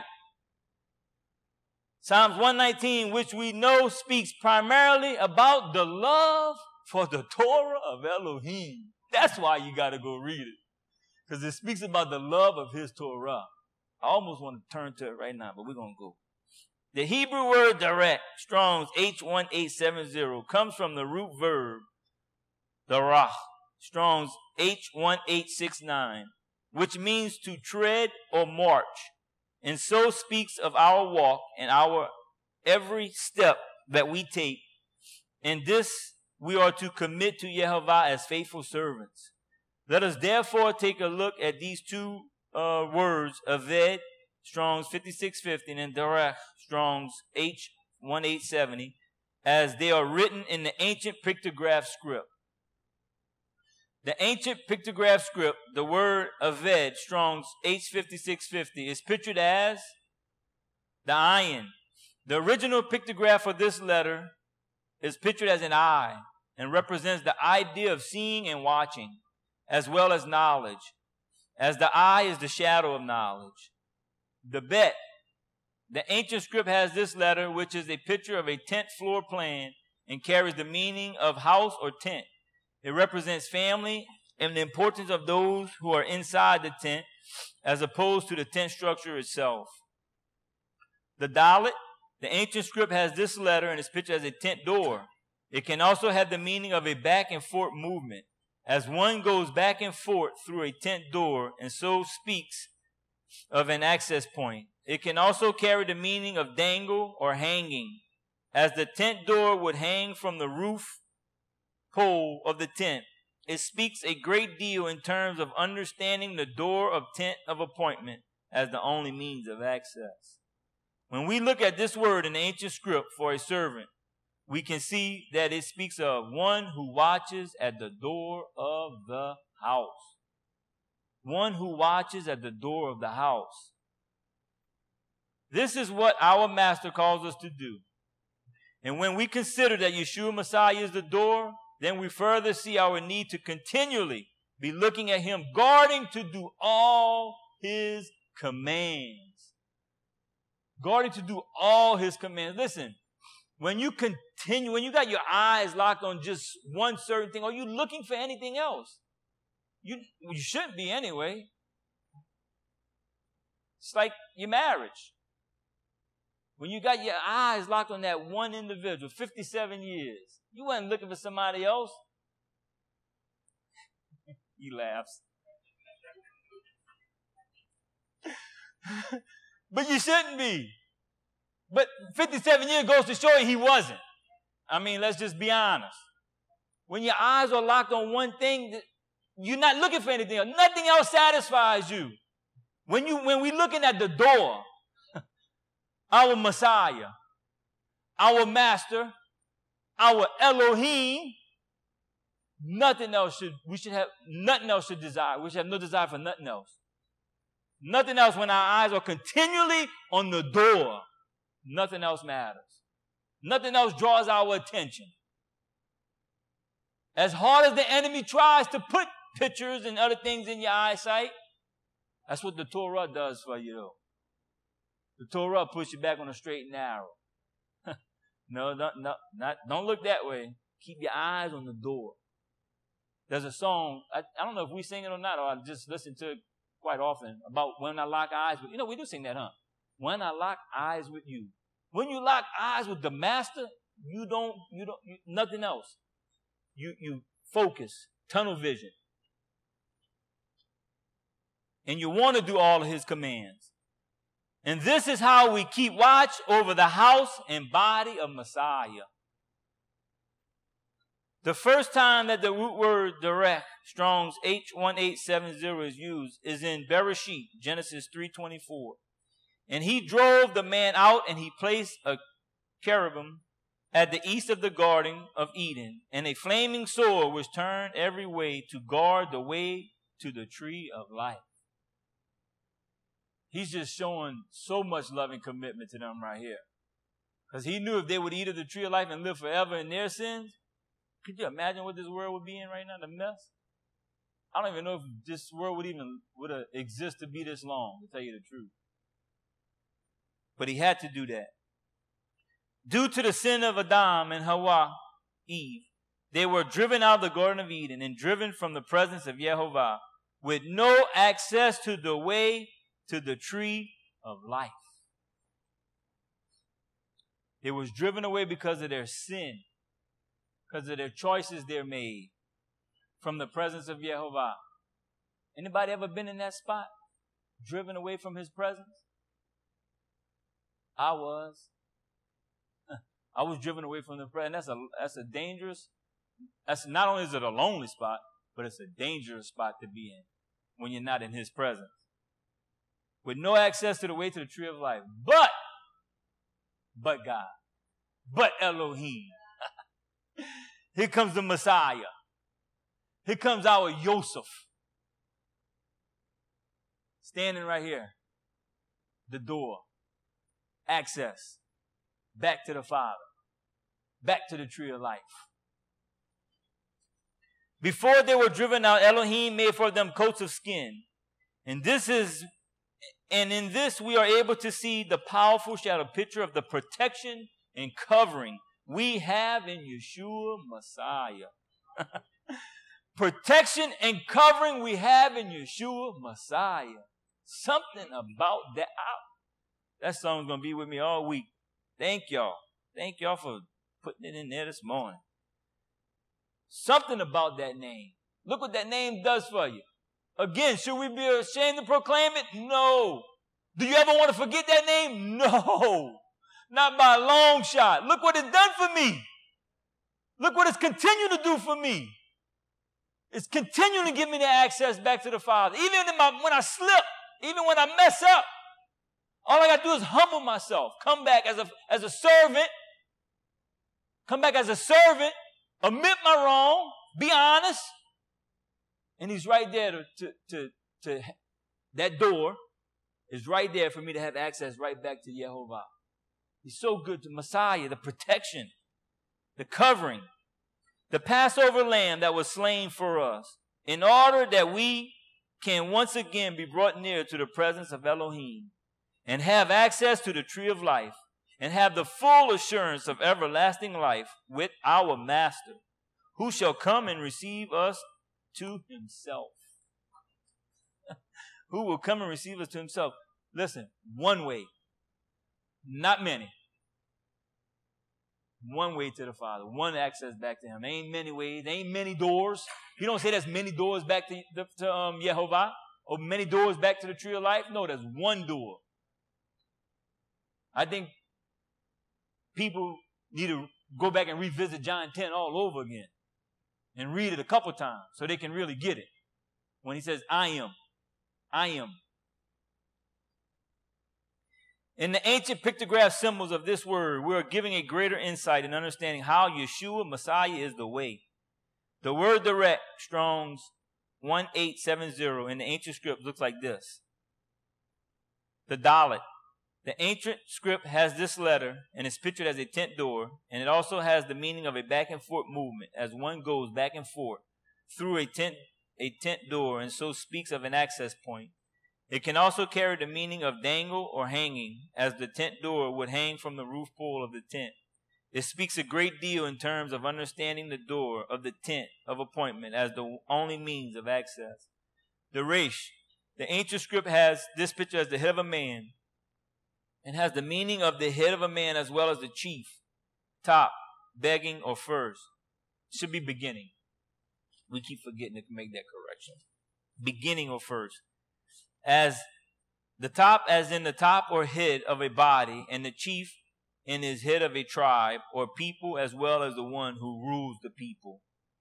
A: Psalms one nineteen, which we know speaks primarily about the love for the Torah of Elohim. That's why you got to go read it. Because it speaks about the love of his Torah. I almost want to turn to it right now, but we're going to go. The Hebrew word direct, Strong's H one eight seven zero, comes from the root verb darach, Strong's H one eight six nine, which means to tread or march, and so speaks of our walk and our every step that we take. In this, we are to commit to Yehovah as faithful servants. Let us therefore take a look at these two uh, words, aved Strong's fifty-six fifty, and Derech, Strong's H eighteen seventy, as they are written in the ancient pictograph script. The ancient pictograph script, the word Aved, Strong's H fifty-six fifty, is pictured as the ayin. The original pictograph for this letter is pictured as an eye and represents the idea of seeing and watching, as well as knowledge, as the eye is the shadow of knowledge. The bet, the ancient script has this letter, which is a picture of a tent floor plan and carries the meaning of house or tent. It represents family and the importance of those who are inside the tent, as opposed to the tent structure itself. The Dalet, the ancient script has this letter and is pictured as a tent door. It can also have the meaning of a back and forth movement, as one goes back and forth through a tent door and so speaks of an access point. It can also carry the meaning of dangle or hanging, as the tent door would hang from the roof pole of the tent. It speaks a great deal in terms of understanding the door of tent of appointment as the only means of access. When we look at this word in the ancient script for a servant, we can see that it speaks of one who watches at the door of the house. One who watches at the door of the house. This is what our master calls us to do. And when we consider that Yeshua Messiah is the door, then we further see our need to continually be looking at him, guarding to do all his commands. Guarding to do all his commands. Listen, when you continue, when you got your eyes locked on just one certain thing, are you looking for anything else? You, you shouldn't be anyway. It's like your marriage. When you got your eyes locked on that one individual, fifty-seven years, you wasn't looking for somebody else. He laughs. But you shouldn't be. But fifty-seven years goes to show you he wasn't. I mean, let's just be honest. When your eyes are locked on one thing, you're not looking for anything else. Nothing else satisfies you. When you when we're looking at the door, our Messiah, our Master, our Elohim, nothing else should, we should have, nothing else should desire. We should have no desire for nothing else. Nothing else when our eyes are continually on the door. Nothing else matters. Nothing else draws our attention. As hard as the enemy tries to put pictures and other things in your eyesight, that's what the Torah does for you, though. The Torah puts you back on a straight and narrow. no, no, no, not, don't look that way. Keep your eyes on the door. There's a song, I, I don't know if we sing it or not, or I just listen to it quite often, about when I lock eyes with, you know, we do sing that, huh? When I lock eyes with you. When you lock eyes with the Master, you don't, you don't, you, nothing else. You, you focus, tunnel vision. And you want to do all of his commands. And this is how we keep watch over the house and body of Messiah. The first time that the root word direct, Strong's H eighteen seventy is used, is in Bereshit, Genesis three twenty-four. And he drove the man out, and he placed a cherubim at the east of the Garden of Eden, and a flaming sword was turned every way to guard the way to the tree of life. He's just showing so much love and commitment to them right here. Because he knew if they would eat of the tree of life and live forever in their sins, could you imagine what this world would be in right now, the mess? I don't even know if this world would even would exist to be this long, to tell you the truth. But he had to do that. Due to the sin of Adam and Hawa, Eve, they were driven out of the Garden of Eden and driven from the presence of Yehovah with no access to the way to the tree of life. They was driven away because of their sin, because of their choices they made from the presence of Yehovah. Anybody ever been in that spot? Driven away from his presence? I was. I was driven away from the presence. That's a, that's a dangerous, that's not only is it a lonely spot, but it's a dangerous spot to be in when you're not in his presence. with no access to the way to the tree of life. But, but God, but Elohim. Here comes the Messiah. Here comes our Yosef. Standing right here. The door. Access. Back to the Father. Back to the tree of life. Before they were driven out, Elohim made for them coats of skin. And this is, and in this we are able to see the powerful shadow picture of the protection and covering we have in Yeshua Messiah. Protection and covering we have in Yeshua Messiah. Something about that. That song's going to be with me all week. Thank y'all. Thank y'all for putting it in there this morning. Something about that name. Look what that name does for you. Again, should we be ashamed to proclaim it? No. Do you ever want to forget that name? No. Not by a long shot. Look what it's done for me. Look what it's continued to do for me. It's continuing to give me the access back to the Father. Even in my, when I slip, even when I mess up, all I got to do is humble myself. Come back as a, as a servant. Come back as a servant. Admit my wrong. Be honest. And he's right there to, to, to, to that door is right there for me to have access right back to Yehovah. He's so good to Messiah, the protection, the covering, the Passover lamb that was slain for us, in order that we can once again be brought near to the presence of Elohim and have access to the tree of life and have the full assurance of everlasting life with our Master, who shall come and receive us to himself. Who will come and receive us to himself. Listen, one way, not many. One way to the Father, one access back to him. There ain't many ways, there ain't many doors. You don't say there's many doors back to, to um, Yehovah or many doors back to the tree of life. No, there's one door. I think people need to go back and revisit John ten all over again and read it a couple times so they can really get it. When he says, I am, I am. In the ancient pictograph symbols of this word, we are giving a greater insight in understanding how Yeshua, Messiah, is the way. The word direct, Strong's one eight seven zero, in the ancient script looks like this. The Dalet. The ancient script has this letter and is pictured as a tent door, and it also has the meaning of a back and forth movement as one goes back and forth through a tent, a tent door, and so speaks of an access point. It can also carry the meaning of dangle or hanging, as the tent door would hang from the roof pole of the tent. It speaks a great deal in terms of understanding the door of the tent of appointment as the only means of access. The Resh, the ancient script has this picture as the head of a man, and has the meaning of the head of a man as well as the chief, top, begging, or first. It should be beginning. We keep forgetting to make that correction. Beginning or first. As the top, as in the top or head of a body, and the chief in his head of a tribe or people, as well as the one who rules the people.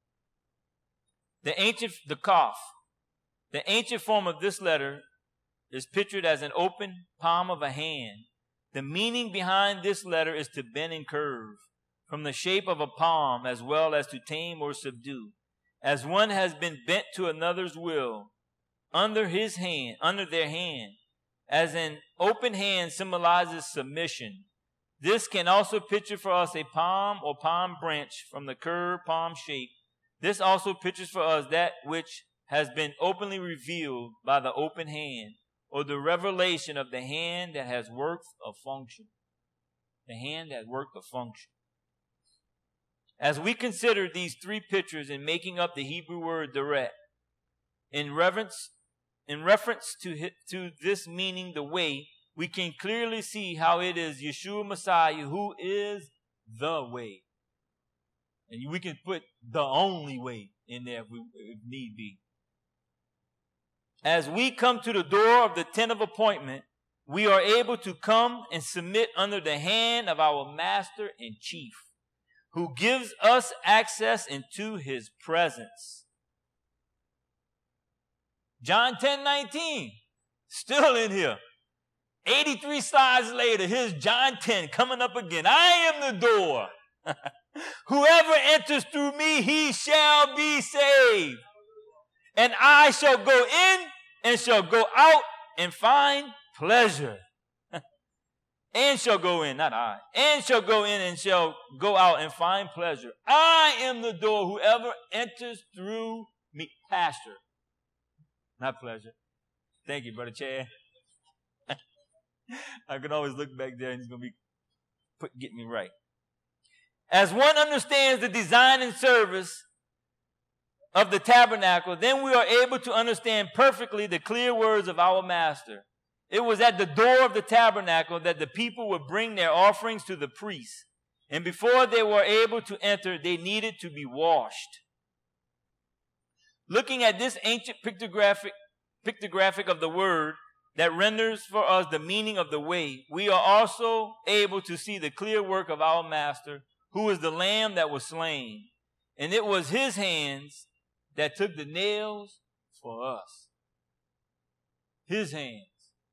A: The ancient, the Kaf, the ancient form of this letter is pictured as an open palm of a hand. The meaning behind this letter is to bend and curve, from the shape of a palm, as well as to tame or subdue. As one has been bent to another's will, under his hand, under their hand, as an open hand symbolizes submission. This can also picture for us a palm or palm branch from the curved palm shape. This also pictures for us that which has been openly revealed by the open hand, or the revelation of the hand that has worked a function. The hand that worked a function. As we consider these three pictures in making up the Hebrew word direct, in reverence In reference to, to this meaning, the way, we can clearly see how it is Yeshua Messiah who is the way. And we can put the only way in there if, we, if need be. As we come to the door of the tent of appointment, we are able to come and submit under the hand of our Master and Chief, who gives us access into his presence. John ten nineteen, still in here. eighty-three slides later, here's John ten coming up again. I am the door. Whoever enters through me, he shall be saved. And I shall go in and shall go out and find pleasure. And shall go in, not I. And shall go in and shall go out and find pleasure. I am the door. Whoever enters through me. Pastor. Not pleasure. Thank you, Brother Chad. I could always look back there and he's going to be put, get me right. As one understands the design and service of the tabernacle, then we are able to understand perfectly the clear words of our Master. It was at the door of the tabernacle that the people would bring their offerings to the priest. And before they were able to enter, they needed to be washed. Looking at this ancient pictographic, pictographic of the word that renders for us the meaning of the way, we are also able to see the clear work of our Master, who is the Lamb that was slain. And it was his hands that took the nails for us. His hands.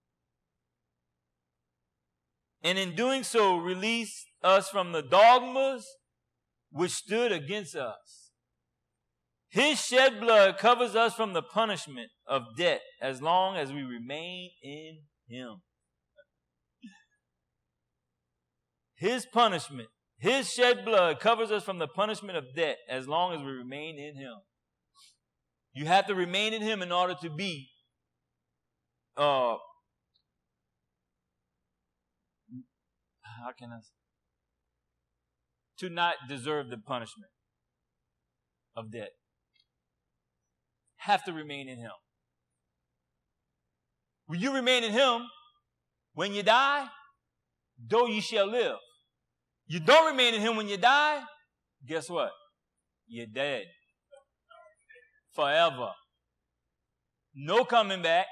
A: And in doing so, released us from the dogmas which stood against us. His shed blood covers us from the punishment of debt as long as we remain in him. His punishment, his shed blood covers us from the punishment of debt as long as we remain in him. You have to remain in him in order to be uh, how can I say? To not deserve the punishment of debt. Have to remain in him. When you remain in him, when you die, though you shall live. You don't remain in him when you die, guess what? You're dead. Forever. No coming back.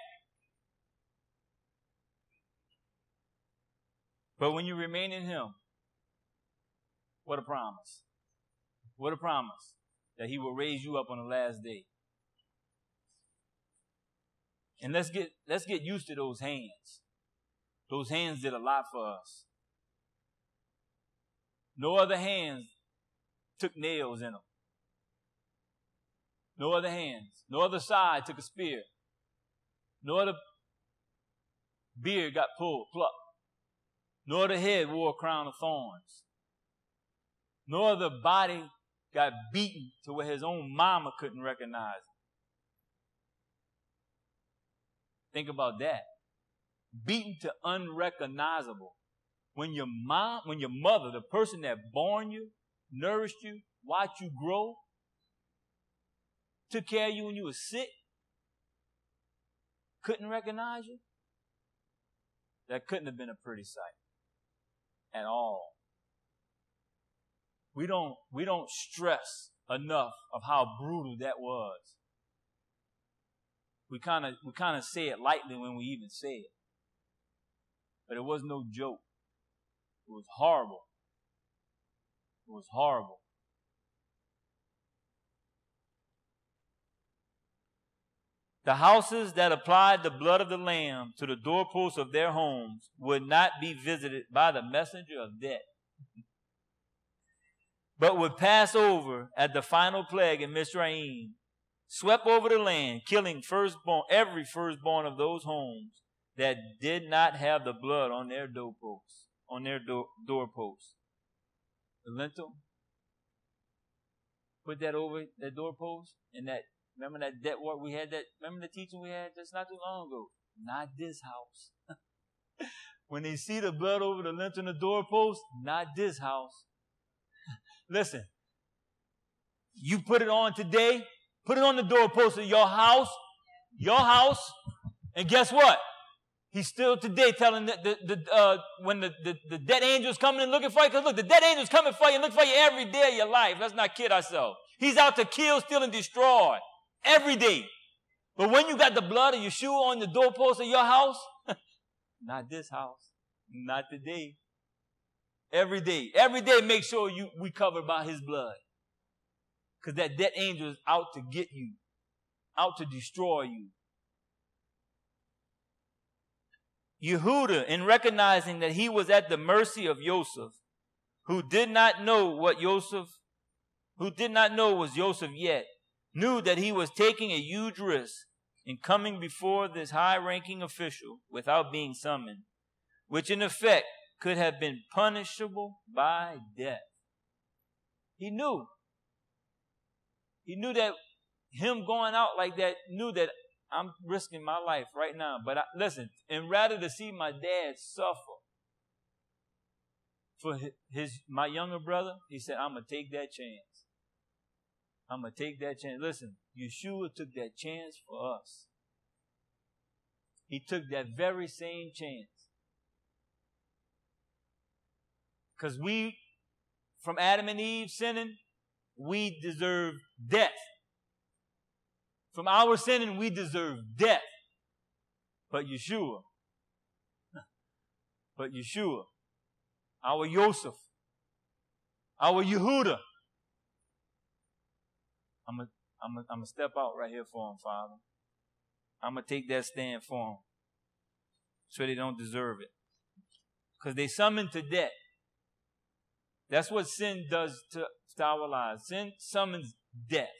A: But when you remain in him, what a promise. What a promise that he will raise you up on the last day. And let's get, let's get used to those hands. Those hands did a lot for us. No other hands took nails in them. No other hands. No other side took a spear. No other beard got pulled, plucked. No other head wore a crown of thorns. No other body got beaten to where his own mama couldn't recognize him. Think about that. Beaten to unrecognizable. When your mom, when your mother, the person that born you, nourished you, watched you grow, took care of you when you were sick, couldn't recognize you, that couldn't have been a pretty sight at all. We don't, we don't stress enough of how brutal that was. We kind of, we kind of say it lightly when we even say it. But it was no joke. It was horrible. It was horrible. The houses that applied the blood of the Lamb to the doorposts of their homes would not be visited by the messenger of death, but would pass over at the final plague in Mizraim, swept over the land, killing firstborn, every firstborn of those homes that did not have the blood on their doorposts, on their door, doorposts. The lintel, put that over that doorpost, and that, remember that debt work we had, that, remember the teaching we had just not too long ago? Not this house. When they see the blood over the lintel and the doorpost, not this house. Listen, you put it on today, put it on the doorpost of your house, your house, and guess what? He's still today telling the, the, the uh, when the, the, the dead angel's coming and looking for you, because look, the dead angel's coming for you and looking for you every day of your life. Let's not kid ourselves. He's out to kill, steal, and destroy every day. But when you got the blood of Yeshua on the doorpost of your house, not this house, not today. Every day, every day make sure you we covered by his blood. Because that dead angel is out to get you, out to destroy you. Yehuda, in recognizing that he was at the mercy of Joseph, who did not know what Joseph, who did not know was Joseph yet, knew that he was taking a huge risk in coming before this high-ranking official without being summoned, which in effect could have been punishable by death. He knew. He knew that him going out like that, knew that I'm risking my life right now. But I, listen, and rather to see my dad suffer for his, his my younger brother, he said, I'm going to take that chance. I'm going to take that chance. Listen, Yeshua took that chance for us. He took that very same chance. Because we, from Adam and Eve sinning, we deserve death. From our sinning, we deserve death. But Yeshua, but Yeshua, our Yosef, our Yehuda, I'm going I'm to I'm step out right here for him, Father. I'm going to take that stand for him so they don't deserve it. Because they summoned to death. That's what sin does to, to our lives. Sin summons death.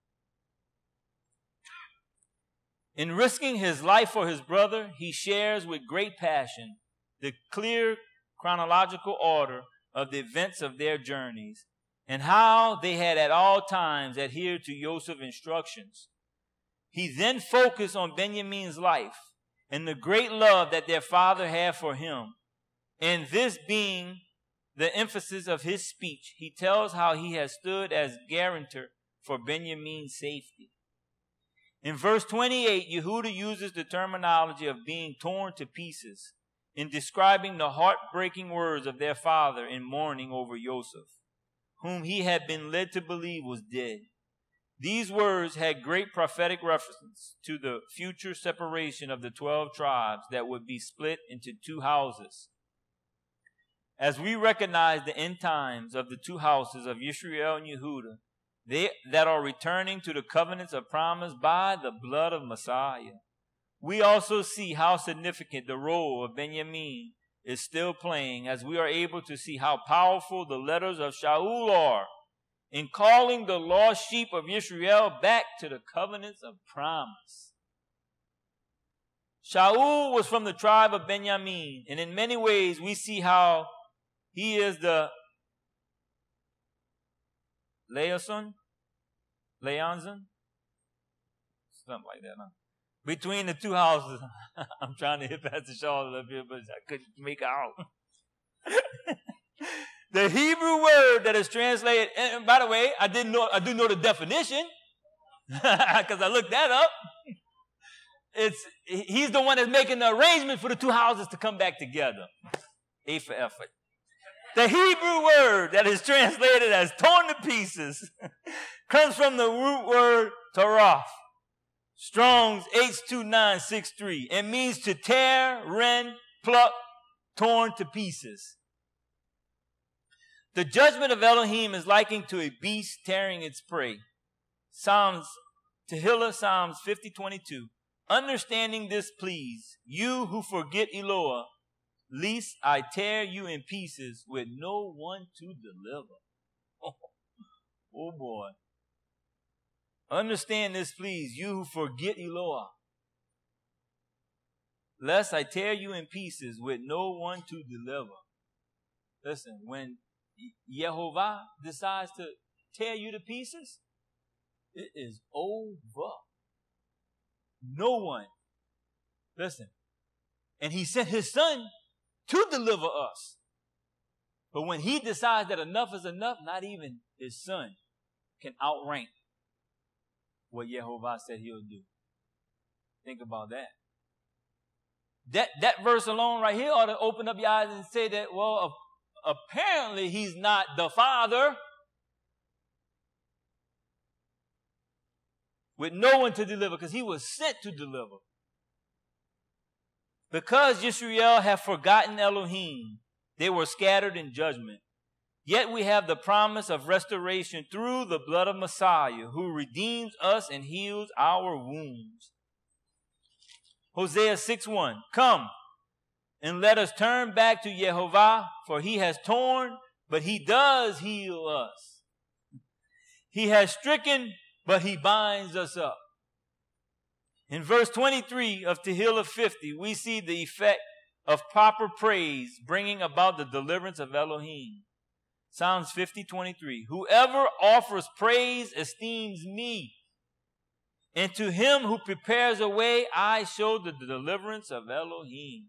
A: In risking his life for his brother, he shares with great passion the clear chronological order of the events of their journeys and how they had at all times adhered to Joseph's instructions. He then focused on Benjamin's life and the great love that their father had for him. And this being the emphasis of his speech, he tells how he has stood as guarantor for Benjamin's safety. In verse twenty-eight, Yehuda uses the terminology of being torn to pieces in describing the heartbreaking words of their father in mourning over Joseph, whom he had been led to believe was dead. These words had great prophetic reference to the future separation of the twelve tribes that would be split into two houses. As we recognize the end times of the two houses of Yisrael and Yehuda, they that are returning to the covenants of promise by the blood of Messiah, we also see how significant the role of Benjamin is still playing, as we are able to see how powerful the letters of Shaul are in calling the lost sheep of Israel back to the covenants of promise. Shaul was from the tribe of Benjamin, and in many ways we see how he is the Leoson, Leonson, something like that, huh? Between the two houses. I'm trying to hit Pastor Shaw a little bit, but I couldn't make it out. The Hebrew word that is translated, and by the way, I didn't know, I do know the definition because I looked that up. It's he's the one that's making the arrangement for the two houses to come back together. A for effort. The Hebrew word that is translated as torn to pieces comes from the root word taraf, Strong's H two nine six three, and means to tear, rend, pluck, torn to pieces. The judgment of Elohim is likened to a beast tearing its prey. Psalms, Tehillah, Psalms fifty twenty-two. Understanding this, please, you who forget Eloah, lest I tear you in pieces with no one to deliver. Oh, oh boy. Understand this, please, you who forget Eloah, lest I tear you in pieces with no one to deliver. Listen, when Yehovah decides to tear you to pieces, it is over. No one. Listen. And he sent his son to deliver us. But when he decides that enough is enough, not even his son can outrank what Yehovah said he'll do. Think about that. That that verse alone right here ought to open up your eyes and say that, well, apparently he's not the Father with no one to deliver, because he was sent to deliver. Because Yisrael have forgotten Elohim, they were scattered in judgment. Yet we have the promise of restoration through the blood of Messiah, who redeems us and heals our wounds. Hosea six one. Come, and let us turn back to Yehovah, for he has torn, but he does heal us. He has stricken, but he binds us up. In verse twenty-three of Tehillah fifty, we see the effect of proper praise bringing about the deliverance of Elohim. Psalms fifty twenty-three. Whoever offers praise esteems me, and to him who prepares a way, I show the deliverance of Elohim.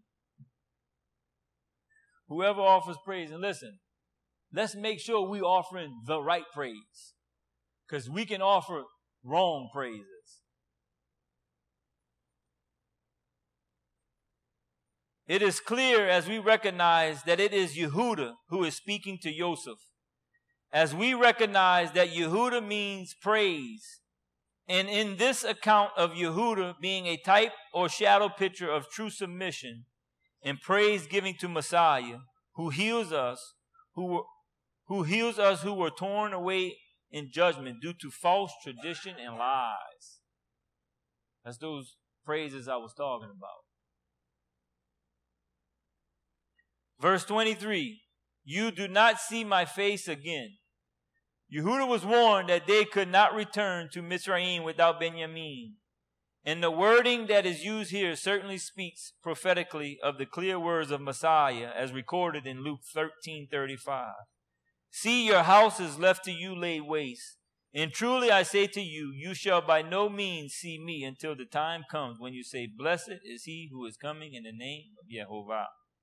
A: Whoever offers praise, and listen, let's make sure we're offering the right praise, because we can offer wrong praises. It is clear as we recognize that it is Yehuda who is speaking to Yosef. As we recognize that Yehuda means praise, and in this account of Yehuda being a type or shadow picture of true submission and praise giving to Messiah, who heals us, who were, who heals us who were torn away in judgment due to false tradition and lies. That's those praises I was talking about. Verse twenty-three, you do not see my face again. Yehuda was warned that they could not return to Mizraim without Benjamin. And the wording that is used here certainly speaks prophetically of the clear words of Messiah as recorded in Luke thirteen thirty-five. See, your house is left to you laid waste. And truly I say to you, you shall by no means see me until the time comes when you say, blessed is he who is coming in the name of Yehovah.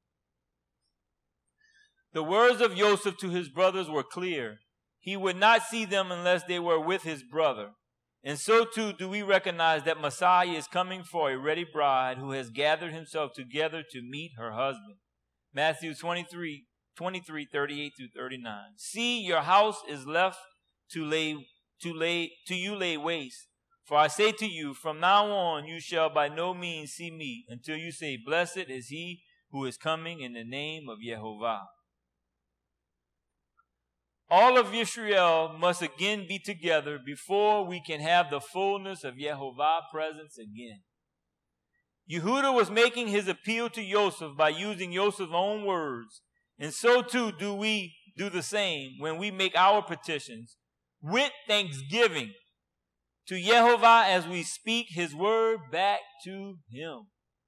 A: The words of Joseph to his brothers were clear. He would not see them unless they were with his brother. And so too do we recognize that Messiah is coming for a ready bride who has gathered himself together to meet her husband. Matthew twenty-three, twenty-three, thirty-eight through thirty-nine. See, your house is left to lay to lay to you lay waste. For I say to you, from now on you shall by no means see me until you say, blessed is he who is coming in the name of Yehovah. All of Israel must again be together before we can have the fullness of Yehovah presence again. Yehuda was making his appeal to Yosef by using Yosef's own words, and so too do we do the same when we make our petitions with thanksgiving to Yehovah as we speak his word back to him.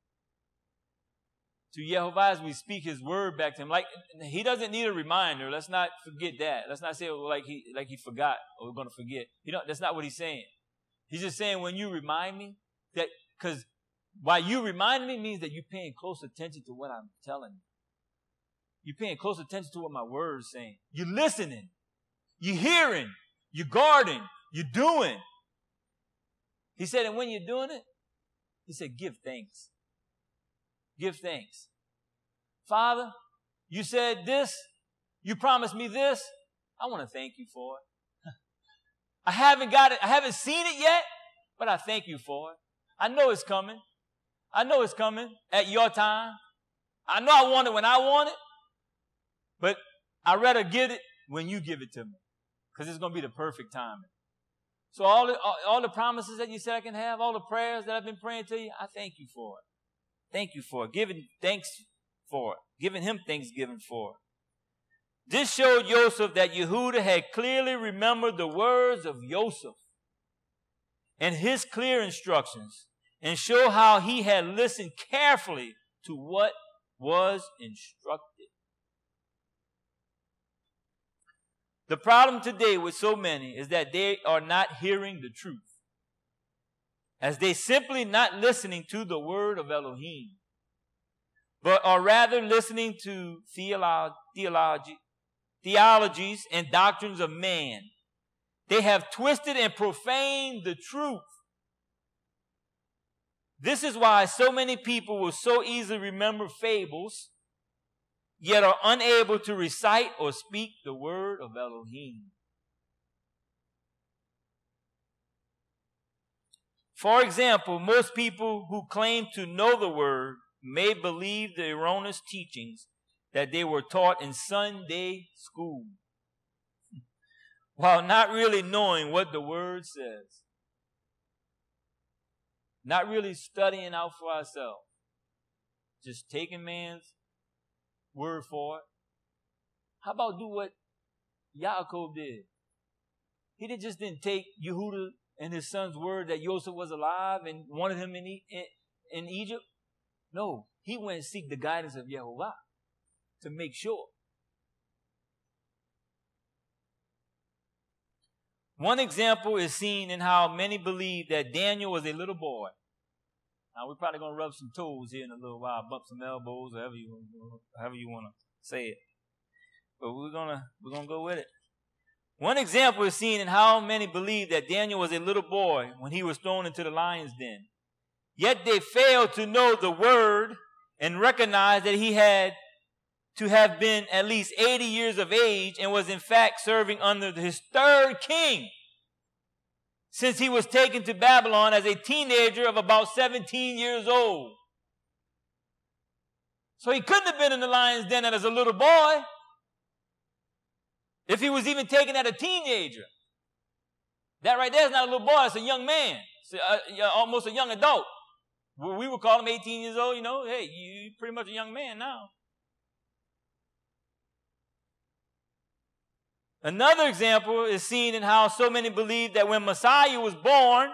A: To Yehovah as we speak his word back to him. Like, he doesn't need a reminder. Let's not forget that. Let's not say like he like he forgot or we're going to forget. You know, that's not what he's saying. He's just saying when you remind me that, because while you remind me means that you're paying close attention to what I'm telling you. You're paying close attention to what my word is saying. You're listening. You're hearing. You're guarding. You're doing. He said, and when you're doing it, he said, give thanks. Give thanks. Father, you said this. You promised me this. I want to thank you for it. I haven't got it. I haven't seen it yet, but I thank you for it. I know it's coming. I know it's coming at your time. I know I want it when I want it, but I'd rather get it when you give it to me because it's going to be the perfect timing. So all the, all, all the promises that you said I can have, all the prayers that I've been praying to you, I thank you for it. Thank you for it. Giving thanks for it. Giving him thanksgiving for it. This showed Joseph that Yehuda had clearly remembered the words of Joseph and his clear instructions, and show how he had listened carefully to what was instructed. The problem today with so many is that they are not hearing the truth, as they simply not listening to the word of Elohim, but are rather listening to theolo- theology, theologies and doctrines of man. They have twisted and profaned the truth. This is why so many people will so easily remember fables, yet are unable to recite or speak the word of Elohim. For example, most people who claim to know the word may believe the erroneous teachings that they were taught in Sunday school, while not really knowing what the word says. Not really studying out for ourselves. Just taking man's word for it. How about do what Yaakov did? He did just didn't take Yehuda and his son's word that Joseph was alive and wanted him in, in, in Egypt. No, he went and seek the guidance of Yehovah to make sure. One example is seen in how many believe that Daniel was a little boy. Now, we're probably going to rub some toes here in a little while, bump some elbows, however you, however you want to say it. But we're going to we're gonna go with it. One example is seen in how many believe that Daniel was a little boy when he was thrown into the lion's den. Yet they failed to know the word and recognize that he had to have been at least eighty years of age and was in fact serving under his third king, since he was taken to Babylon as a teenager of about seventeen years old. So he couldn't have been in the lion's den as a little boy if he was even taken as a teenager. That right there is not a little boy, it's a young man. It's a, a, almost a young adult. We would call him eighteen years old, you know, hey, you're pretty much a young man now. Another example is seen in how so many believe that when Messiah was born,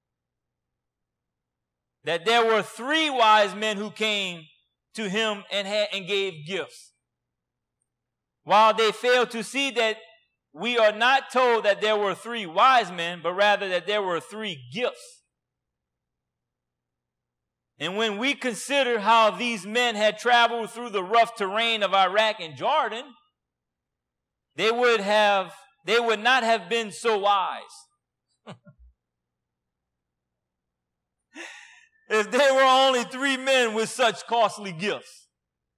A: that there were three wise men who came to him and, had, and gave gifts. While they failed to see that we are not told that there were three wise men, but rather that there were three gifts. And when we consider how these men had traveled through the rough terrain of Iraq and Jordan, they would have, they would not have been so wise if there were only three men with such costly gifts.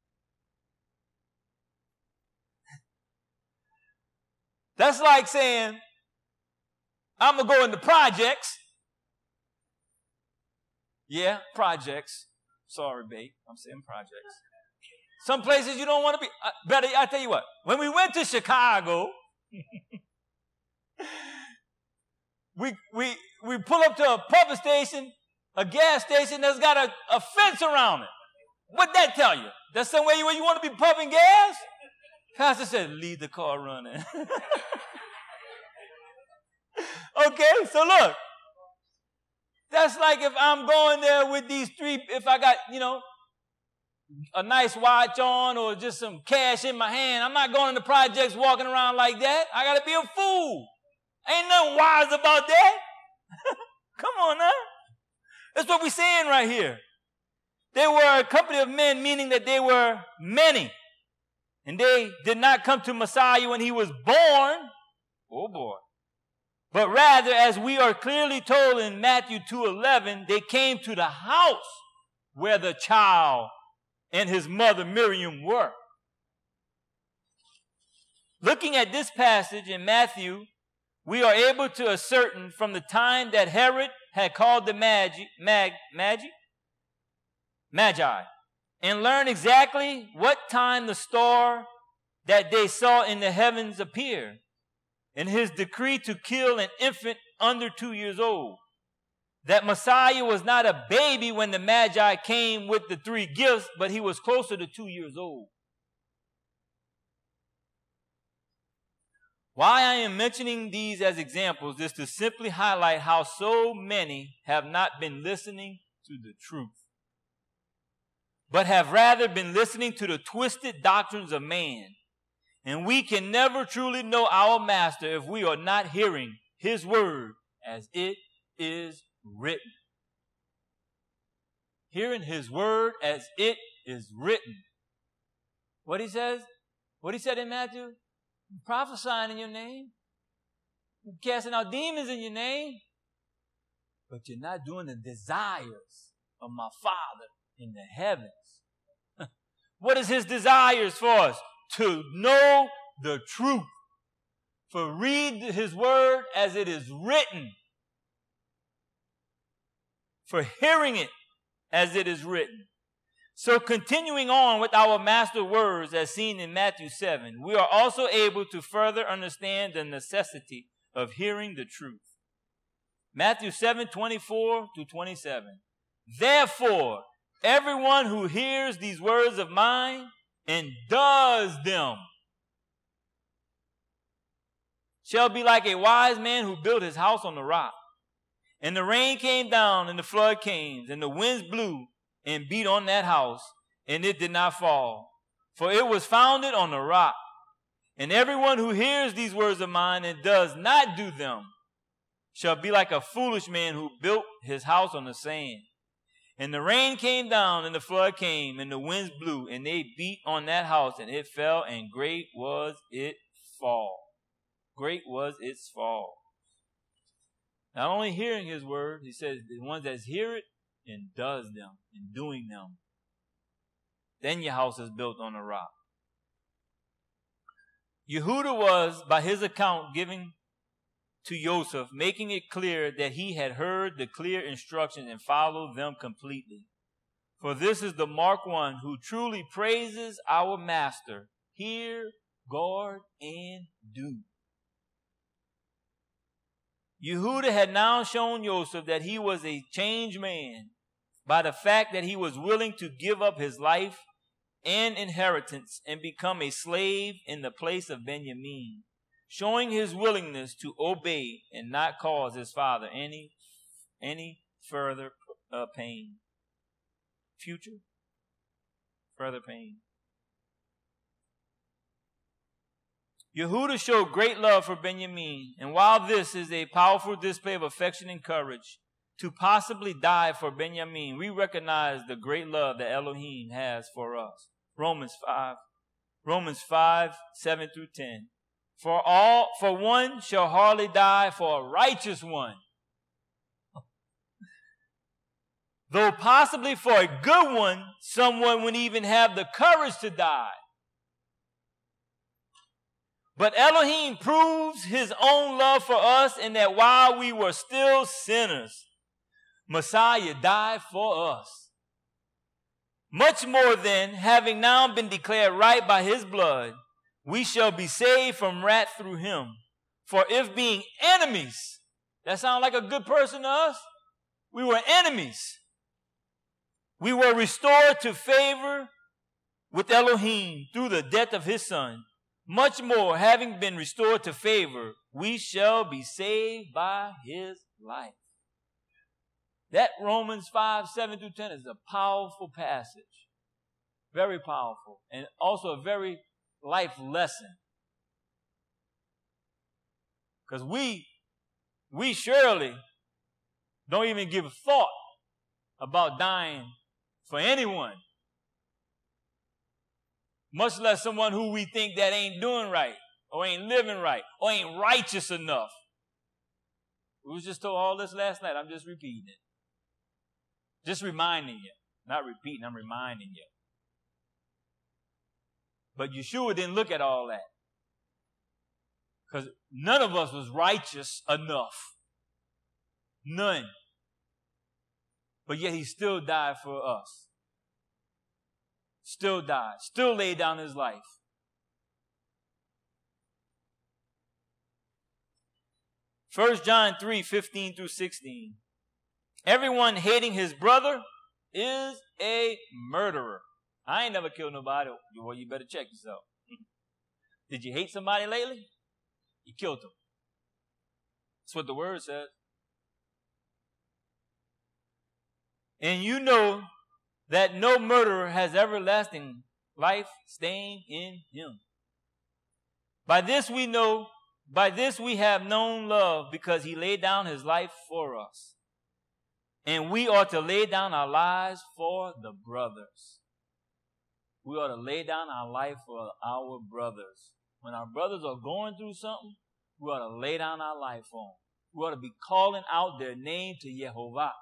A: That's like saying, I'm going to go into projects. Yeah, projects. Sorry, babe. I'm saying projects. Some places you don't want to be. Uh, better, I tell you what. When we went to Chicago, we we we pull up to a pump station, a gas station that's got a, a fence around it. What'd that tell you? That's somewhere you, where you want to be pumping gas? Pastor said, leave the car running. Okay, so look. That's like if I'm going there with these three, if I got, you know, a nice watch on or just some cash in my hand. I'm not going into projects walking around like that. I got to be a fool. Ain't nothing wise about that. Come on now. That's what we're saying right here. They were a company of men, meaning that they were many. And they did not come to Messiah when he was born. Oh boy. But rather, as we are clearly told in Matthew two eleven, they came to the house where the child and his mother Miriam were. Looking at this passage in Matthew, we are able to ascertain from the time that Herod had called the Magi, Mag, Magi, Magi, and learn exactly what time the star that they saw in the heavens appeared, and his decree to kill an infant under two years old. That Messiah was not a baby when the Magi came with the three gifts, but he was closer to two years old. Why I am mentioning these as examples is to simply highlight how so many have not been listening to the truth, but have rather been listening to the twisted doctrines of man. And we can never truly know our Master if we are not hearing his word as it is written. Hearing his word as it is written. What he says? What he said in Matthew? Prophesying in your name. Casting out demons in your name. But you're not doing the desires of my Father in the heavens. What is his desires for us? To know the truth. For read his word as it is written. For hearing it as it is written. So continuing on with our master words as seen in Matthew seven, we are also able to further understand the necessity of hearing the truth. Matthew seven, twenty-four to twenty-seven. Therefore, everyone who hears these words of mine and does them shall be like a wise man who built his house on the rock. And the rain came down, and the flood came, and the winds blew and beat on that house, and it did not fall, for it was founded on the rock. And everyone who hears these words of mine and does not do them shall be like a foolish man who built his house on the sand. And the rain came down, and the flood came, and the winds blew, and they beat on that house, and it fell, and great was its fall. Great was its fall. Not only hearing his word, he says, the ones that hear it and does them, and doing them, then your house is built on a rock. Yehuda was, by his account, giving to Joseph, making it clear that he had heard the clear instructions and followed them completely. For this is the mark one who truly praises our master. Hear, guard, and do. Yehuda had now shown Joseph that he was a changed man by the fact that he was willing to give up his life and inheritance and become a slave in the place of Benjamin, showing his willingness to obey and not cause his father any, any further uh, pain. Future, further pain. Yehuda showed great love for Benjamin, and while this is a powerful display of affection and courage, to possibly die for Benjamin, we recognize the great love that Elohim has for us. Romans five, Romans five, seven through ten. For all, for one shall hardly die for a righteous one, though possibly for a good one, someone would even have the courage to die. But Elohim proves his own love for us in that while we were still sinners, Messiah died for us. Much more then, having now been declared right by his blood, we shall be saved from wrath through him. For if being enemies, that sounds like a good person to us, we were enemies, we were restored to favor with Elohim through the death of his son. Much more, having been restored to favor, we shall be saved by his life. That Romans five, seven through ten is a powerful passage. Very powerful. And also a very life lesson. Because we, we surely don't even give a thought about dying for anyone. Much less someone who we think that ain't doing right, or ain't living right, or ain't righteous enough. We was just told all this last night. I'm just repeating it. Just reminding you. Not repeating, I'm reminding you. But Yeshua didn't look at all that. Because none of us was righteous enough. None. But yet he still died for us. Still died. Still laid down his life. First John three, fifteen through sixteen. Everyone hating his brother is a murderer. I ain't never killed nobody. Well, you better check yourself. Did you hate somebody lately? You killed them. That's what the word says. And you know that no murderer has everlasting life staying in him. By this we know, by this we have known love, because he laid down his life for us. And we ought to lay down our lives for the brothers. We ought to lay down our life for our brothers. When our brothers are going through something, we ought to lay down our life for them. We ought to be calling out their name to Yehovah.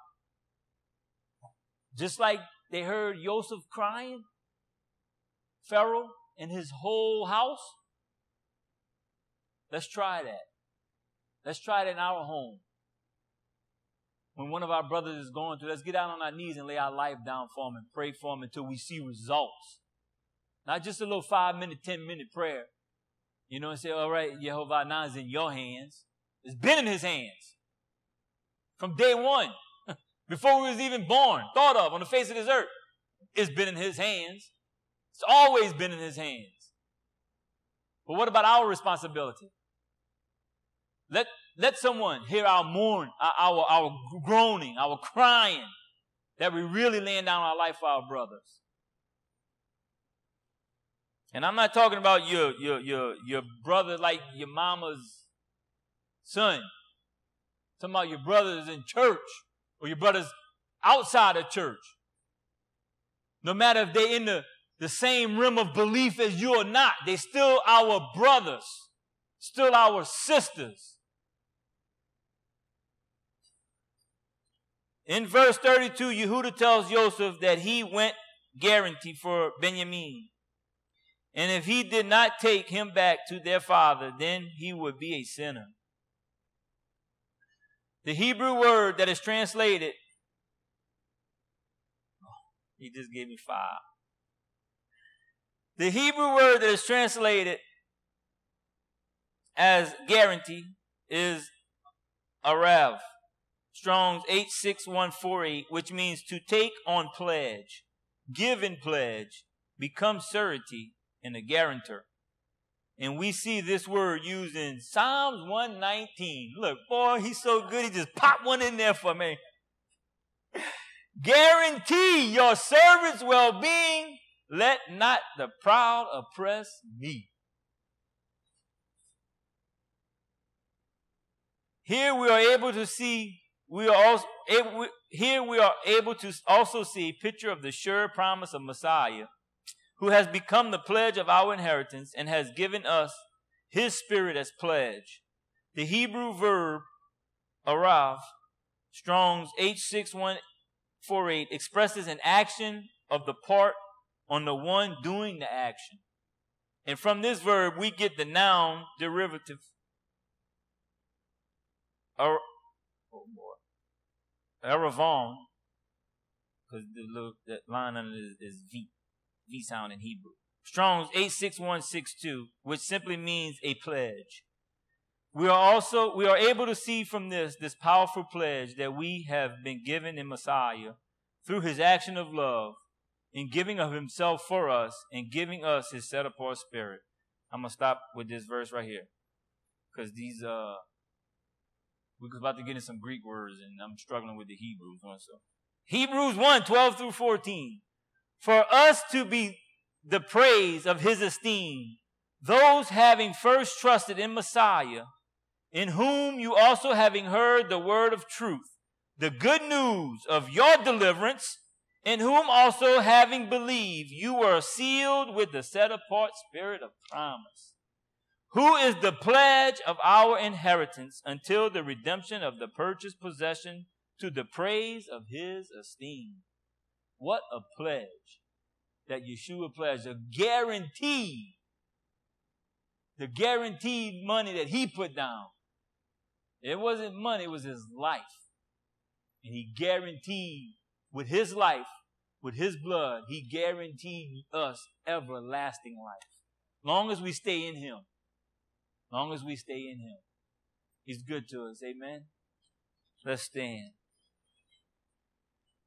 A: Just like they heard Joseph crying, Pharaoh and his whole house. Let's try that. Let's try it in our home. When one of our brothers is going through, let's get down on our knees and lay our life down for him and pray for him until we see results. Not just a little five minute, ten minute prayer. You know, and say, all right, Yehovah, now it's in your hands. It's been in his hands. From day one. Before we was even born, thought of on the face of this earth. It's been in his hands. It's always been in his hands. But what about our responsibility? Let, let someone hear our mourn, our, our, our groaning, our crying, that we really laying down our life for our brothers. And I'm not talking about your, your, your, your brother like your mama's son. I'm talking about your brothers in church or your brothers outside of church. No matter if they're in the, the same realm of belief as you or not, they still our brothers, still our sisters. In verse thirty-two, Yehuda tells Joseph that he went guarantee for Benjamin. And if he did not take him back to their father, then he would be a sinner. The Hebrew word that is translated, oh, he just gave me five. The Hebrew word that is translated as guarantee is arav. Strong's eight six one four eight, which means to take on pledge, give in pledge, become surety, and a guarantor. And we see this word used in Psalms one nineteen. Look, boy, he's so good, he just popped one in there for me. Guarantee your servant's well-being. Let not the proud oppress me. Here we are able to see We are also able, here we are able to also see a picture of the sure promise of Messiah, who has become the pledge of our inheritance and has given us his spirit as pledge. The Hebrew verb arav, Strong's H six one four eight, expresses an action of the part on the one doing the action. And from this verb, we get the noun derivative. Ar- oh boy. Aravon, because the little that line under it is, is V, V sound in Hebrew. Strong's eight six one six two, which simply means a pledge. We are also we are able to see from this this powerful pledge that we have been given in Messiah through his action of love, in giving of himself for us and giving us his set apart spirit. I'm gonna stop with this verse right here, because these uh. We're about to get in some Greek words, and I'm struggling with the Hebrews also. Hebrews one, twelve through fourteen. For us to be the praise of his esteem, those having first trusted in Messiah, in whom you also having heard the word of truth, the good news of your deliverance, in whom also having believed, you were sealed with the set-apart spirit of promise, who is the pledge of our inheritance until the redemption of the purchased possession to the praise of his esteem. What a pledge that Yeshua pledged, a guarantee, the guaranteed money that he put down. It wasn't money, it was his life. And he guaranteed with his life, with his blood, he guaranteed us everlasting life. Long as we stay in him. Long as we stay in him. He's good to us. Amen. Let's stand.